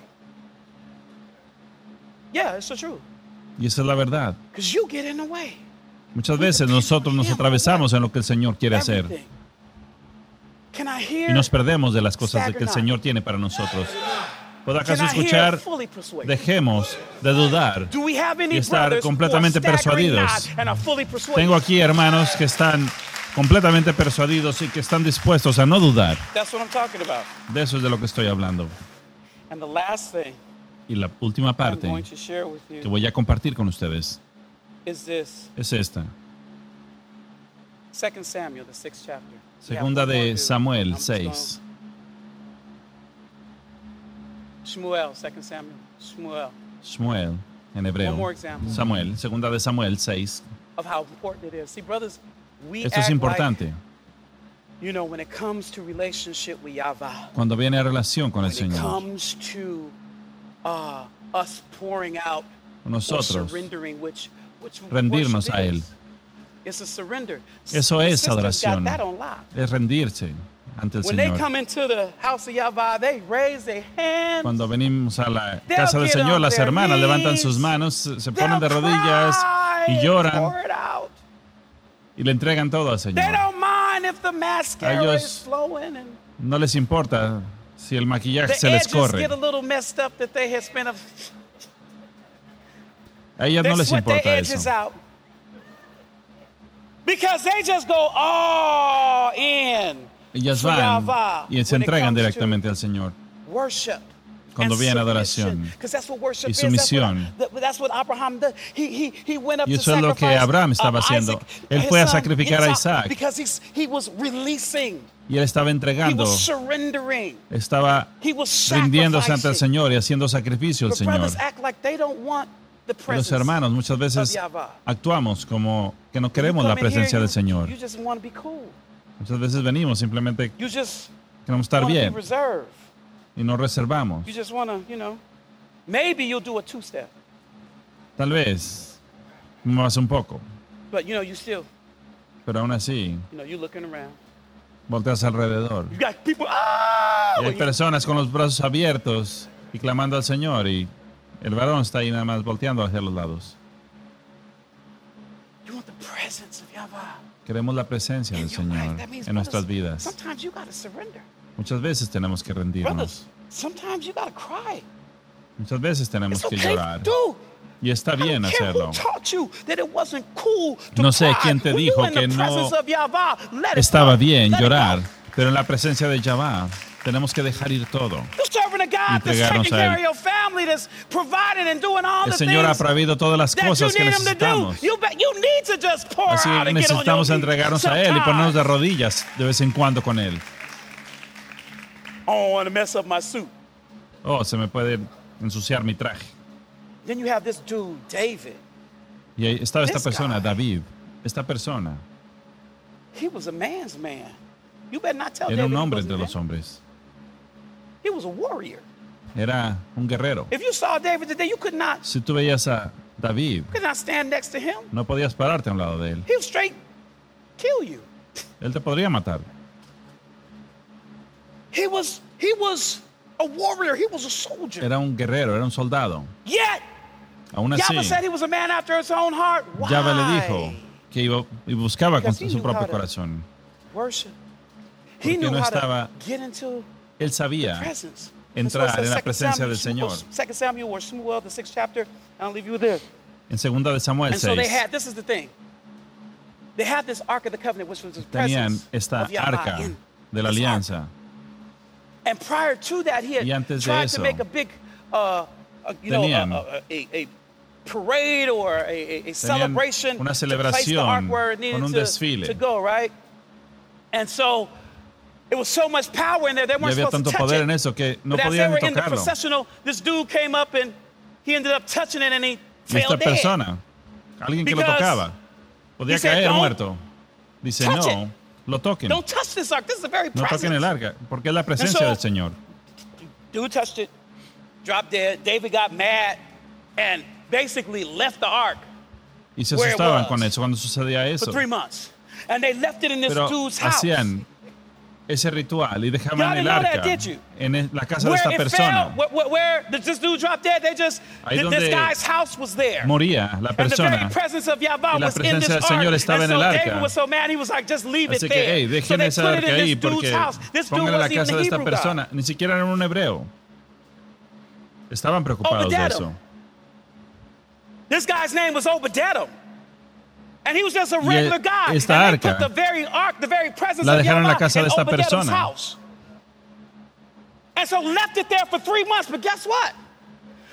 Yeah, it's the truth. Y esa es la verdad. Because you get in the way. Muchas veces nosotros nos atravesamos en lo que el Señor quiere hacer Everything. Can I hear? y nos perdemos de las cosas de que el Señor tiene para nosotros. ¿Puedo Can acaso I hear escuchar? fully persuaded? Dejemos de dudar Do we have any y estar brothers who are completamente staggering persuadidos. not and are fully persuaded? Tengo aquí hermanos que están completamente persuadidos y que están dispuestos a no dudar. That's what I'm talking about. De eso es de lo que estoy hablando. And the last thing Y la última I'm parte going to share with que you voy a compartir con ustedes is this. es esta. Second Samuel, the sixth chapter. We have Segunda one more de to- Samuel I'm just seis. gonna- Shmuel, Second Samuel, Shmuel. Shmuel, en One more hebreo. example Samuel, segunda de Samuel seis. of how important it is. See, brothers, we Esto es act importante. like, you know, when it comes to relationship with Yahweh, Cuando viene a relación con el when it Señor, comes to uh, us pouring out or nosotros surrendering, which, which rendirnos worship a Él. is. It's a surrender. Eso The es sisters adoración. got that on lock. Es rendirse ante el When they Señor. come into the house of Yahweh, they raise their hands. Cuando venimos a la They'll casa del get Señor, on las their hermanas levantan knees. sus manos, se se They'll ponen de rodillas cry y and lloran pour it out. y le entregan todo al They Señor. don't mind if the mascara Ellos- is flowing and No les importa si el maquillaje the se les edges corre. get a little messed up that they had spent a, A ellas they no les sweat their importa edges eso. out. Because they just go all in Ellas for van Yahweh y se when it entregan comes to directamente al Señor. worship. Cuando and viene submission. adoración 'Cause that's what worship y is. That's what, sumisión. that- that's what Abraham did. He, he, he went up Y to eso es lo que sacrifice, Abraham estaba uh, haciendo. Isaac, Él his fue a son, sacrificar a Isaac. Because he's, he was releasing. Y él estaba He entregando, was surrendering. estaba He was rindiéndose ante el sacrificing. Señor y haciendo sacrificio al But Señor. brothers act like they don't want the Y los presence hermanos muchas veces of Yahweh. actuamos como que no You queremos come la in here, presencia you- del Señor. You just want to be cool. Muchas veces venimos, simplemente You just queremos estar want to be bien reserved. y nos reservamos. You just want to, you know, maybe you'll do a two-step. Tal vez más un poco, But, you know, you still, pero aún así you know, you're looking around. volteas alrededor. You got people, ah! Y hay personas con los brazos abiertos y clamando al Señor y el varón está ahí nada más volteando hacia los lados. You want the presence of Yahweh Queremos la presencia del in your life. Señor That means, en nuestras brothers, vidas. sometimes you got to surrender. Muchas veces tenemos que rendirnos. Brothers, sometimes you got to cry. Muchas veces tenemos It's que okay, llorar. dude. Y está I don't bien care hacerlo. who taught you that it wasn't cool to No sé cry. quién te When dijo you're in the que no presence of Yahweh, let it Estaba go. bien Let it llorar, go. pero en la presencia de Yahweh tenemos que dejar ir todo. You're serving a God that's Entregarnos taking a care Él. of your family, that's providing and doing all El the Señor ha things prohibido todas las that you cosas que need Him to do. necesitamos. You, be- you need to just pour Así out que and get on your necesitamos knees. entregarnos a Él y ponernos de Sometimes, rodillas de vez en cuando con Él. I don't want to mess up my suit. Oh, se me puede ensuciar mi traje. Then you have this dude, David. Y ahí estaba esta This persona, guy. David. Esta persona He was a man's man. You better not tell era David un he hombre wasn't entre a los man. hombres. He was a warrior. Era un guerrero. If you saw David today, you could not, Si tú veías a David, could not stand next to him. no podías pararte a un lado de él. He would straight kill you. Él te podría matar. He was he was a warrior. He was a soldier. Era un guerrero, era un soldado. Yet Aún así, Yahweh said he was a man after his own heart. Why? Yahweh le dijo que iba y buscaba con Because he su knew propio how to- corazón. Worship. He Porque knew no how estaba- to get into Él the sabía presence. entrar That's what it en la says, presencia del Second Samuel, Señor. Second Samuel or Shmuel, the sixth chapter. I'll leave you with this. En segunda de Samuel And so they seis had, this is the thing. They had this Ark of the Covenant, which was the tenían presence esta of Yahweh arca in de la this ark. alianza. And prior to that, he Y had antes de tried eso, to make a big, uh, uh, you know, tenían- a, a, a, a parade or a, a, a celebration una to place the ark celebración where it needed con un to, desfile. to go, right? And so it was so much power in there, they Y weren't había supposed tanto to touch poder it. en eso que no but as they podían were in the tocarlo. processional, this dude came up and he ended up touching it and he Y fell esta dead. persona, alguien que lo Because tocaba, podía he said, caer "Don't muerto. Dice, touch no, it. lo toquen. Don't touch this ark. This is the very No presence. toquen el arca, porque es la presencia so- del Señor. Dude touched it, dropped dead. David got mad and basically left the ark Y se where it asustaban was con eso cuando sucedía for eso. three months. And they left it in this Pero dude's house. hacían ese ritual y Y'all dejaban didn't el know that, arca did you? en el- la casa de Where esta it persona. fell, where, where, where this dude dropped dead, they just, Ahí th- donde this guy's house was there. Moría la And the very persona. presence of Yahweh Y la was in presencia this del Señor ark. estaba And en so el David arca. was so mad, he was like, just leave it Así que, there. hey, so dejen they esa put it arca in ahí this dude's porque house. This dude pongan en la wasn't even casa a de esta Hebrew guy. persona. Ni siquiera era un hebreo. Estaban preocupados de Obadiah. eso. This guy's name was Obadiah. And he was just a Y regular guy. esta and they arca put the very ark, the very presence la of dejaron en la Yahweh casa de in esta Obadiah's persona. house. And so left it there for three months. But guess what?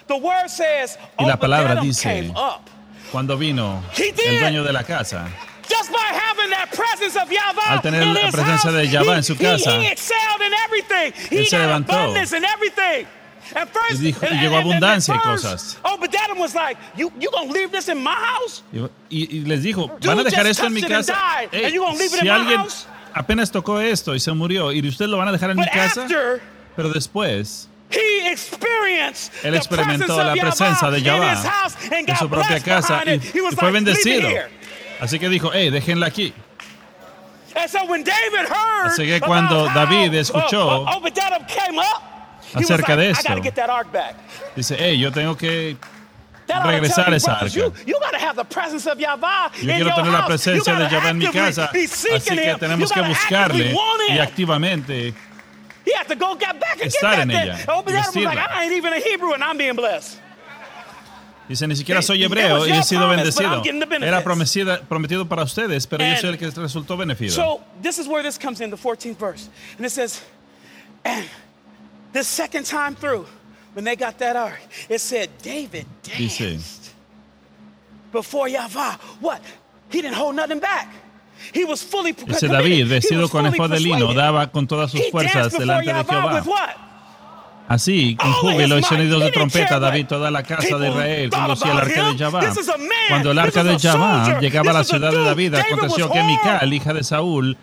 The word says, Y la palabra Obed-Edom dice, came up. cuando vino He did. el dueño de la casa, Just by having that presence of Yahweh al tener in la his presencia house, de Yahweh he, en su he- casa, he excelled in everything. He él se got levantó. abundance in everything. And first, Y dijo- y and- llegó and- and abundancia y at first, cosas. Obed-Edom was like, you, you gonna leave this in my house? y, y- y les dijo, Dude ¿van a dejar just esto en mi touched it and casa? died, Ey, and you gonna leave it si in my alguien house? apenas tocó esto y se murió, ¿y ustedes lo van a dejar en But mi casa? after Pero después, he experienced él the experimentó presence la of presencia de Yahweh in Yahweh his house and en got su propia blessed casa behind y, it. He was y fue like, leave it bendecido. here. Así que dijo, hey, déjenla aquí. And so when David heard Así que cuando about how, David escuchó uh, uh, Obed-Edom came up, he was acerca like, de I esto, gotta get that ark back. dice, hey, yo tengo que That ought to regresar tell you, esa brothers, arca. You, you gotta have the presence of Yahweh Yo in quiero your tener la house. presencia You de gotta Yahweh en mi actively casa, be así seeking que him. tenemos You que gotta buscarle actively want y him. activamente He had to go get back and estar get en that ella, thing. Obed-Edom was like, vestirla. I ain't even a Hebrew and I'm being blessed. Dice, ni siquiera soy It hebreo was y he your sido promise, but bendecido. I'm getting the benefits. Era prometido, prometido para ustedes, pero yo And soy el que resultó beneficio. So this is where this comes in, the fourteenth verse. And it says, and this second time through, when they got that ark, it said David danced Dice, before Yahweh. What? He didn't hold nothing back. He was fully dice committed. David, He vestido was con fully efod de lino, persuaded. daba con todas sus He fuerzas danced before delante de Yahweh with Jehová. what? Así, con All júbilo y his might. sonidos He de didn't trompeta, care what David, toda la casa de people Israel thought conducía el about arca de him. Jehová. This is a man. Cuando el This arca is de a Jehová soldier. llegaba a la This is a ciudad de dude. David, David aconteció was que horrible. Mical, hija de Saúl,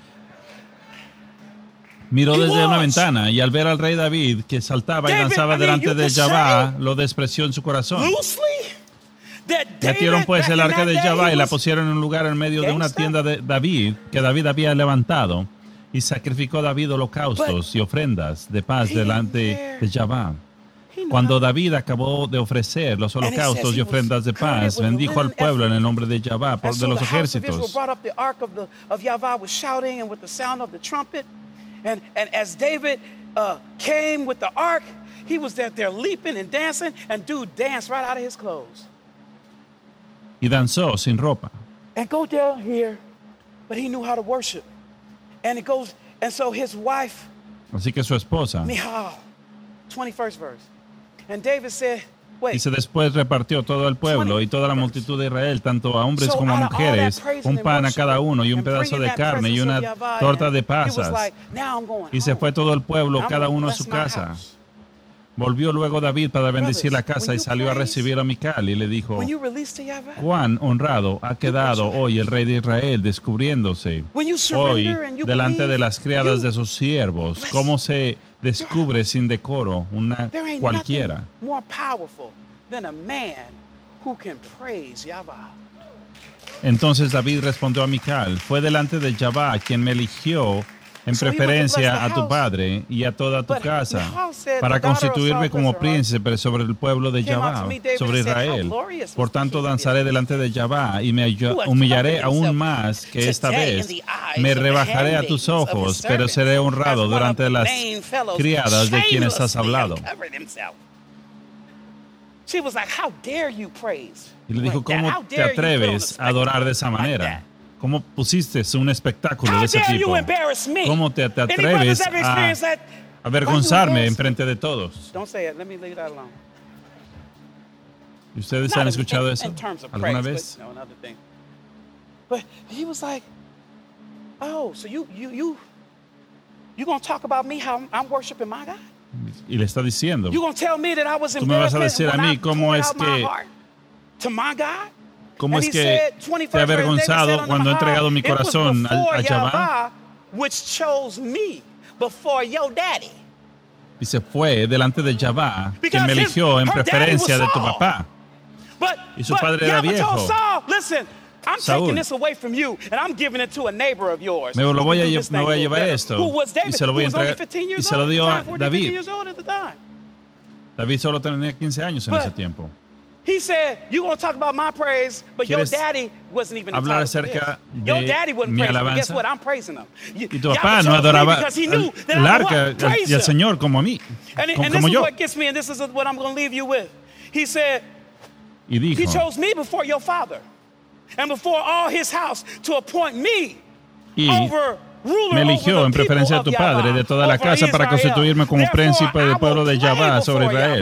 miró He desde una was. ventana y al ver al rey David que saltaba y David, danzaba I mean, delante you de could Jehová, say lo despreció en su corazón. Loosely, that Metieron David, pues back el in arca that de day, Jehová he y la was- pusieron en un lugar en medio de una Gangsta. tienda de David que David había levantado y sacrificó David holocaustos y ofrendas de paz he didn't delante care. de Jehová. He knew Cuando how- David acabó de ofrecer los And it says holocaustos he y was ofrendas de girded paz, with a bendijo al linen pueblo en ephod. el nombre de Jehová, por And de so los the house of Israel ejércitos. brought up the ark of, the, of Yahweh with shouting and with the sound of the trumpet. And, and as David uh, came with the ark, he was there, there leaping and dancing, and dude danced right out of his clothes. Y danzó sin ropa. And go down here, but he knew how to worship. And it goes, and so his wife, Así que su esposa, Michal, twenty-first verse. And David said, wait, dice, después repartió todo el pueblo y toda la multitud de Israel, tanto a hombres So como a out of all that mujeres, praising un and pan a worship cada uno y un and pedazo bringing de that carne y presence una of Yahweh torta in, de he was pasas. like, now I'm going Y se home. fue todo el pueblo, I'm cada gonna uno a bless su my casa. house. Volvió luego David para bendecir la casa y salió a recibir a Mical y le dijo, When you release to Yahweh, cuán honrado ha quedado hoy el rey de Israel descubriéndose when you hoy surrender and you delante de believe, las criadas you de sus siervos, cómo se descubre sin decoro una there ain't cualquiera. nothing more powerful than a man who can praise Yahweh. Entonces David respondió a Mical, fue delante de Jehová quien me eligió en So he went to preferencia bless the a tu house. padre y a toda tu But casa Michal said, para the daughter of constituirme Saul, como bless her heart, príncipe sobre el pueblo de came out to Jehová, meet David sobre and said, "How Israel. glorious Por was the tanto king of danzaré Israel, delante de Jehová y me who has humillaré humbled aún himself más que esta today vez. in the eyes Me of the rebajaré a tus handmaidens of his ojos, pero servants, seré honrado as one of durante the las vain fellows criadas de quienes has shamelessly hablado. uncovered himself." She was like, "How dare you praise?" Y le dijo, like that? ¿cómo How te dare you put on atreves a a adorar de esa spectacle like manera? that? ¿Cómo pusiste un espectáculo How de ese dare you tipo? embarrass me? ¿Cómo te, te Any brothers atreves ever a experienced that? avergonzarme Why you en embarrass frente de todos? Don't say it. Let me leave that alone. ¿Y ustedes Not han in- escuchado in, eso in terms of alguna praise, vez? But, no, another thing. But he was like, "Oh, so you you you you gonna talk about me how I'm worshiping my God? Y le está diciendo, You gonna tell me that I was Tú me vas a embarrassed decir a when mí I cómo poured es out my que- heart to my God?" ¿cómo And es he que said, te twenty-first he verse, David avergonzado said unto cuando he Michal, entregado mi "It was corazón al- before a Jehová? Yahweh which chose me before your daddy." Y se fue delante de Jehová, quien Because me his- eligió en her daddy preferencia was de tu Saul. papá. But, Y su but padre era Yahweh told viejo. Saul, "Listen, I'm Saúl. taking this away from you, and I'm giving it to a neighbor of yours. Me lo who voy can a do lle- this me thing voy a a little llevar better." esto, Who was y David? se lo voy a Who was only entregar- fifteen y years se lo old at dio the a time, fourteen, fifteen David. years old at the time. David solo tenía quince años en But- ese tiempo. He said, "You're going to talk about my praise, but your ¿Quieres daddy wasn't even hablar entitled to acerca this. Your de daddy wasn't mi praising him. Guess alabanza? what? I'm praising him. You- Y tu Yahweh papá no chose me adoraba because he al- knew that el I would arca what? al- Praise y al him. Señor como a mí, And, como, and this como is yo. what gets me, and this is what I'm going to leave you with. He said, Y he dijo, chose me before your father and before all his house to appoint me y over ruler me over eligió the en preferencia people de tu of padre Yahweh, de toda la over casa para Israel. constituirme como Therefore, príncipe I del will pueblo de play Jehová sobre before Israel. Yahweh.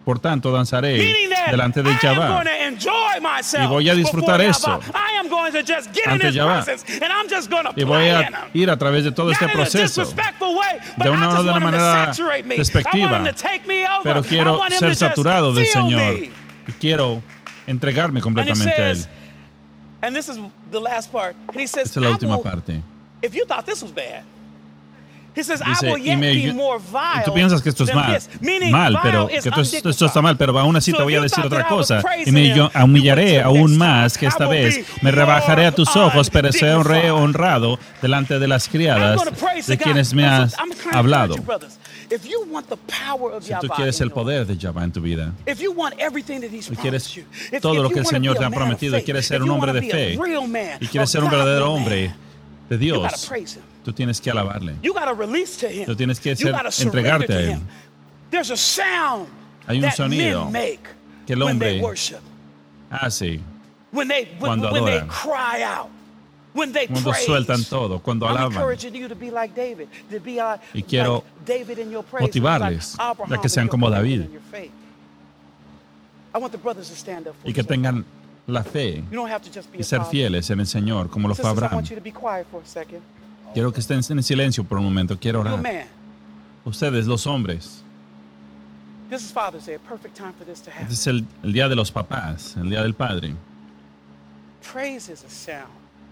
Por tanto, danzaré Meaning that delante de I am Yahvé. going to enjoy myself Y voy a disfrutar before eso Yahweh. I am going to just get in ante his Yahvé. presence and I'm just going to Y voy play a in him. ir a través de todo este Not in a proceso disrespectful way, but de I una, just de una want him to manera saturate me. I despectiva, want him to take me over. pero I quiero want him ser to just saturado del feel Señor me. y quiero entregarme And it completamente a Él. says, and this is the last part. And he says, Esta es la I última will- parte. if you thought this was bad, he says, Dice, I will y yet me- be more vile tú piensas que esto es than mal, this. Meaning, mal, pero vile is que esto, es- esto está undignified. mal, pero aún así So te if voy a you decir thought otra that I was cosa y praising me him, yo you humillaré went to aún next más time. que esta I will vez be me rebajaré a tus more ojos, pero seré honré- undignified. honrado delante de las I'm criadas going to praise de the quienes God. me Listen, has I'm trying to hablado. encourage you, brothers. If you want the power of Si tú Yahweh quieres in el your poder de Yahvé en tu vida, life, if you want everything that He's si promised quieres you, if, todo if lo you que el wanna Señor be te a ha man of prometido y faith, quieres ser if un you hombre wanna de be a fe real man, y quieres a ser un godly verdadero man, hombre de you gotta Dios, praise Him. tú tienes que alabarle. You gotta release to Him. Tú tienes que You ser- gotta surrender entregarte to a Él. Him. There's a sound Hay un that sonido men make que el when they hombre worship, hace when they when, cuando when they adoran. cry out, when they cuando praise. sueltan todo, cuando I'm alaban. encouraging you to be like David, to be like, Y quiero like David in your praise, motivarles like Abraham a que in sean your como praise David. and your faith. I want the brothers to stand up for Y que you. tengan la fe You don't have to just be y a ser father. fieles en el Señor, como lo fue Sisters, I Abraham. want you to be quiet for a second. Quiero que estén en silencio por un momento, quiero You're a orar. man. Ustedes, los hombres, This is Father's Day, a perfect time for this to happen. este es el, el día de los papás, el día del padre. Praise is a sound.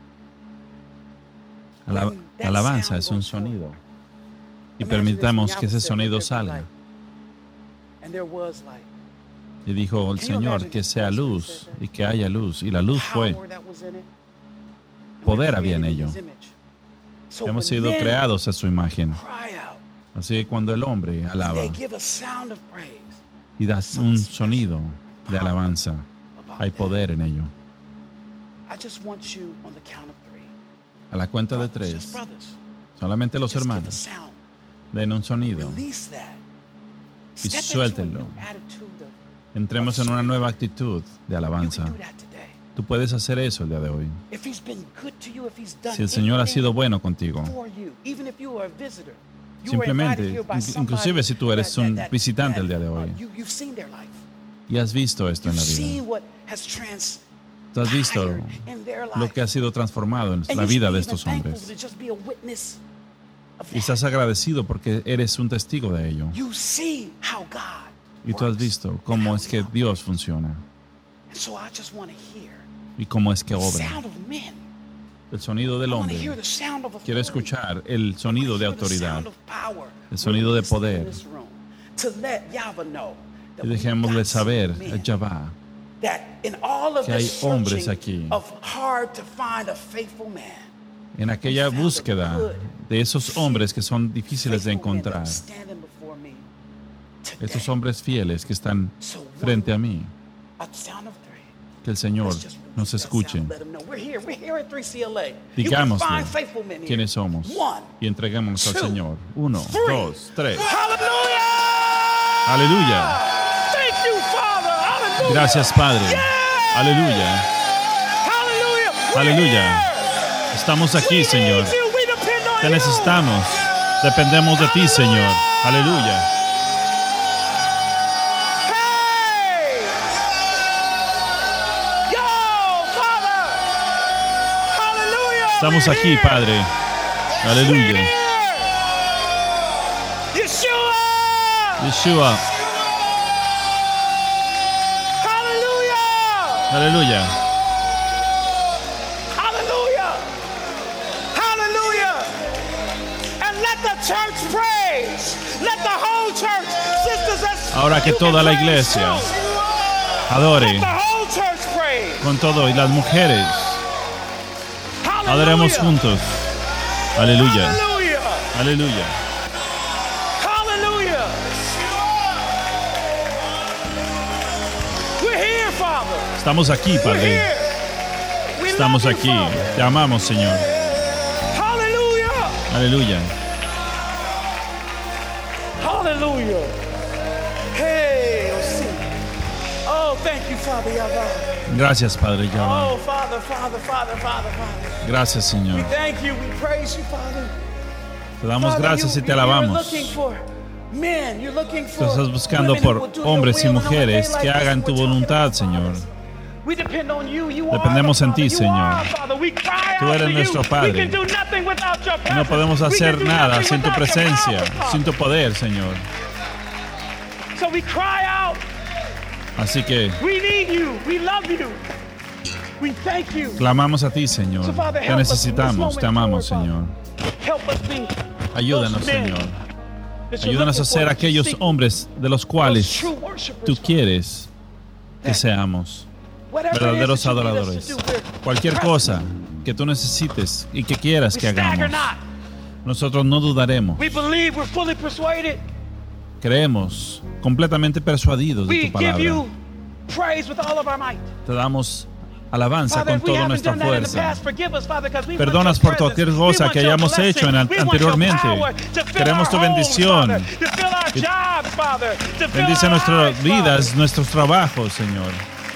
Ala- When that alabanza sound es un goes forth, sonido. Y imagine permitamos this, que ese Yahweh said, sonido "Let there be salga. light." And there was light. Y dijo el Can you Señor imagine que his sea voice when he luz said that? y que haya luz. Y la luz fue. Power that was in it. And we're Poder había en created in ello. his image. So Hemos when sido men creados a su imagen. cry out, Así que cuando el hombre alaba they give a sound of praise. y da un sonido de alabanza, About hay that. poder en ello. I just want you on the count of three. A la cuenta de Brothers, just tres, brothers, solamente los just give a hermanos sound. den un sonido. Release that. Y Step into a suéltenlo. new attitude of- Entremos en una nueva actitud de You alabanza. can do that today. Tú puedes hacer eso el día de hoy. If he's been good to you, if he's done Si el Señor ha anything sido bueno contigo, for you, even if you are a visitor, you were simplemente, invited here by in- somebody inclusive si tú eres that- un that- that- visitante el that, día de uh, hoy, you- you've seen their life. y has visto esto en You've la vida. seen what has trans- Tú has visto in their lo life. que ha sido transformado en And la you vida should de be estos even thankful hombres. to just be a witness of Y estás that. agradecido porque eres un testigo de ello. You see how God Y tú has works visto and cómo how es he que operates. Dios funciona And so I just want to hear y cómo es que the obra. sound of men. El sonido del I want to hombre. hear the sound of Quiero authority. escuchar el sonido de I wanna hear the autoridad. sound of power El sonido de released in poder. this room to let Yahweh know that Y we dejémosle got saber some a men Yahvé that in all of que hay this hombres searching aquí. of hard to find a faithful man, en aquella búsqueda de esos hombres que son difíciles de faithful men that encontrar. are standing before me today. Estos hombres fieles que están So one frente a mí. at the sound of three, Que el Señor let's just release nos that escuche. sound, let 'em know we're here, we're here at three C L A. You can Digámosle find faithful men here. quiénes somos One, y entreguémonos al two, Señor. Uno, three. dos, tres. Hallelujah! Aleluya. Thank you, Father. Hallelujah. Gracias, Padre. Yeah. Aleluya. Hallelujah. We're Aleluya. here. Estamos aquí, We Señor. need you. We depend on Te you. necesitamos. Dependemos de ti, Señor. Aleluya. Hey! Yo, Father! Hallelujah! Estamos We're aquí, here. Padre. We're Aleluya. here. Yeshua! Yeshua. Hallelujah! Aleluya. Hallelujah! Hallelujah! And let the church praise. Let the whole church, sisters, that's- Ahora que you toda can la praise iglesia too. adore Let the whole church praise. con todo y las mujeres Hallelujah! adoremos juntos. Aleluya. Hallelujah! Aleluya. Hallelujah! We're here, Father. Estamos aquí, We're Padre. here. We Estamos love you, aquí. Father. Te amamos, Señor. Hallelujah! Aleluya. Hallelujah! Hey, oh, see. Oh, thank you, Father Yahweh. Gracias, Padre Yahvé. Oh, Father, Father, Father, Father, Father. Gracias, We Señor. thank you. We praise you, Father. Te damos Father, gracias you, y te you- alabamos. You're looking for Men, you're looking Tú for estás buscando women who por will do your hombres y will, and on a day mujeres like que this, hagan we're tu talking voluntad, about Señor. fathers. We depend on you. You are Dependemos the en ti, Father. You Señor. are, Father. We cry Tú out eres to nuestro you. Padre. We can do nothing without your No presence. podemos We can hacer do nada nothing sin tu without your presencia, power, Father. sin tu poder, Señor. So we cry out. Así que We need you. We love you. We thank you. clamamos a ti, Señor. So, Father, Te help us in this necesitamos, te moment amamos, forward, Señor. Help us be Ayúdanos, those men Señor. that you're Ayúdanos a looking ser for, that you aquellos seek, hombres de los those cuales true worshipers, tú Father. quieres que seamos. Whatever it is Verdaderos that you need us adoradores. to do, we're Cualquier pressing. cosa que tú necesites y que quieras We que stagger hagamos, not. nosotros no dudaremos. We believe, we're fully persuaded. Creemos, completamente persuadidos de We tu give palabra. you praise with all of our might. Te damos alabanza Father, con if we toda haven't nuestra done that in the fuerza. past, forgive us, Father, because we Perdonas want your por cualquier presence. cosa We want que your hayamos blessing. hecho en- We want your anteriormente. power to fill Queremos our tu homes, bendición. Father, to fill our jobs, Father, to fill Bendice our nuestras lives, vidas, Father. nuestros trabajos, Señor.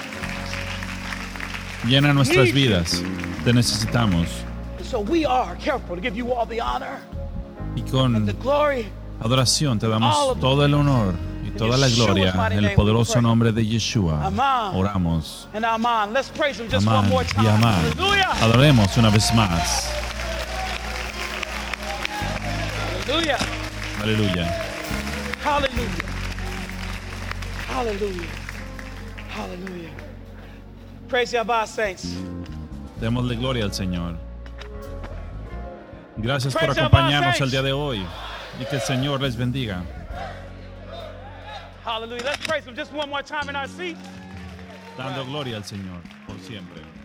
Llena nuestras Need you. vidas. Te necesitamos. So we are careful to give you all the honor Y and con the glory. adoración te All damos of todo el honor y toda la Yeshua's gloria mighty en name el poderoso we pray. nombre de Yeshua. Amán. Oramos. And Aman. Let's praise him just Amán one more y time. amán. Hallelujah. Adoremos una vez más. Hallelujah. Aleluya. Hallelujah. Hallelujah. Hallelujah. Praise Yahweh, saints. Démosle gloria al Señor. Gracias por Praise acompañarnos Yahweh, el día de hoy y que el Señor les bendiga. Hallelujah. Let's praise him just one more time in our seat. Dando gloria al Señor por siempre.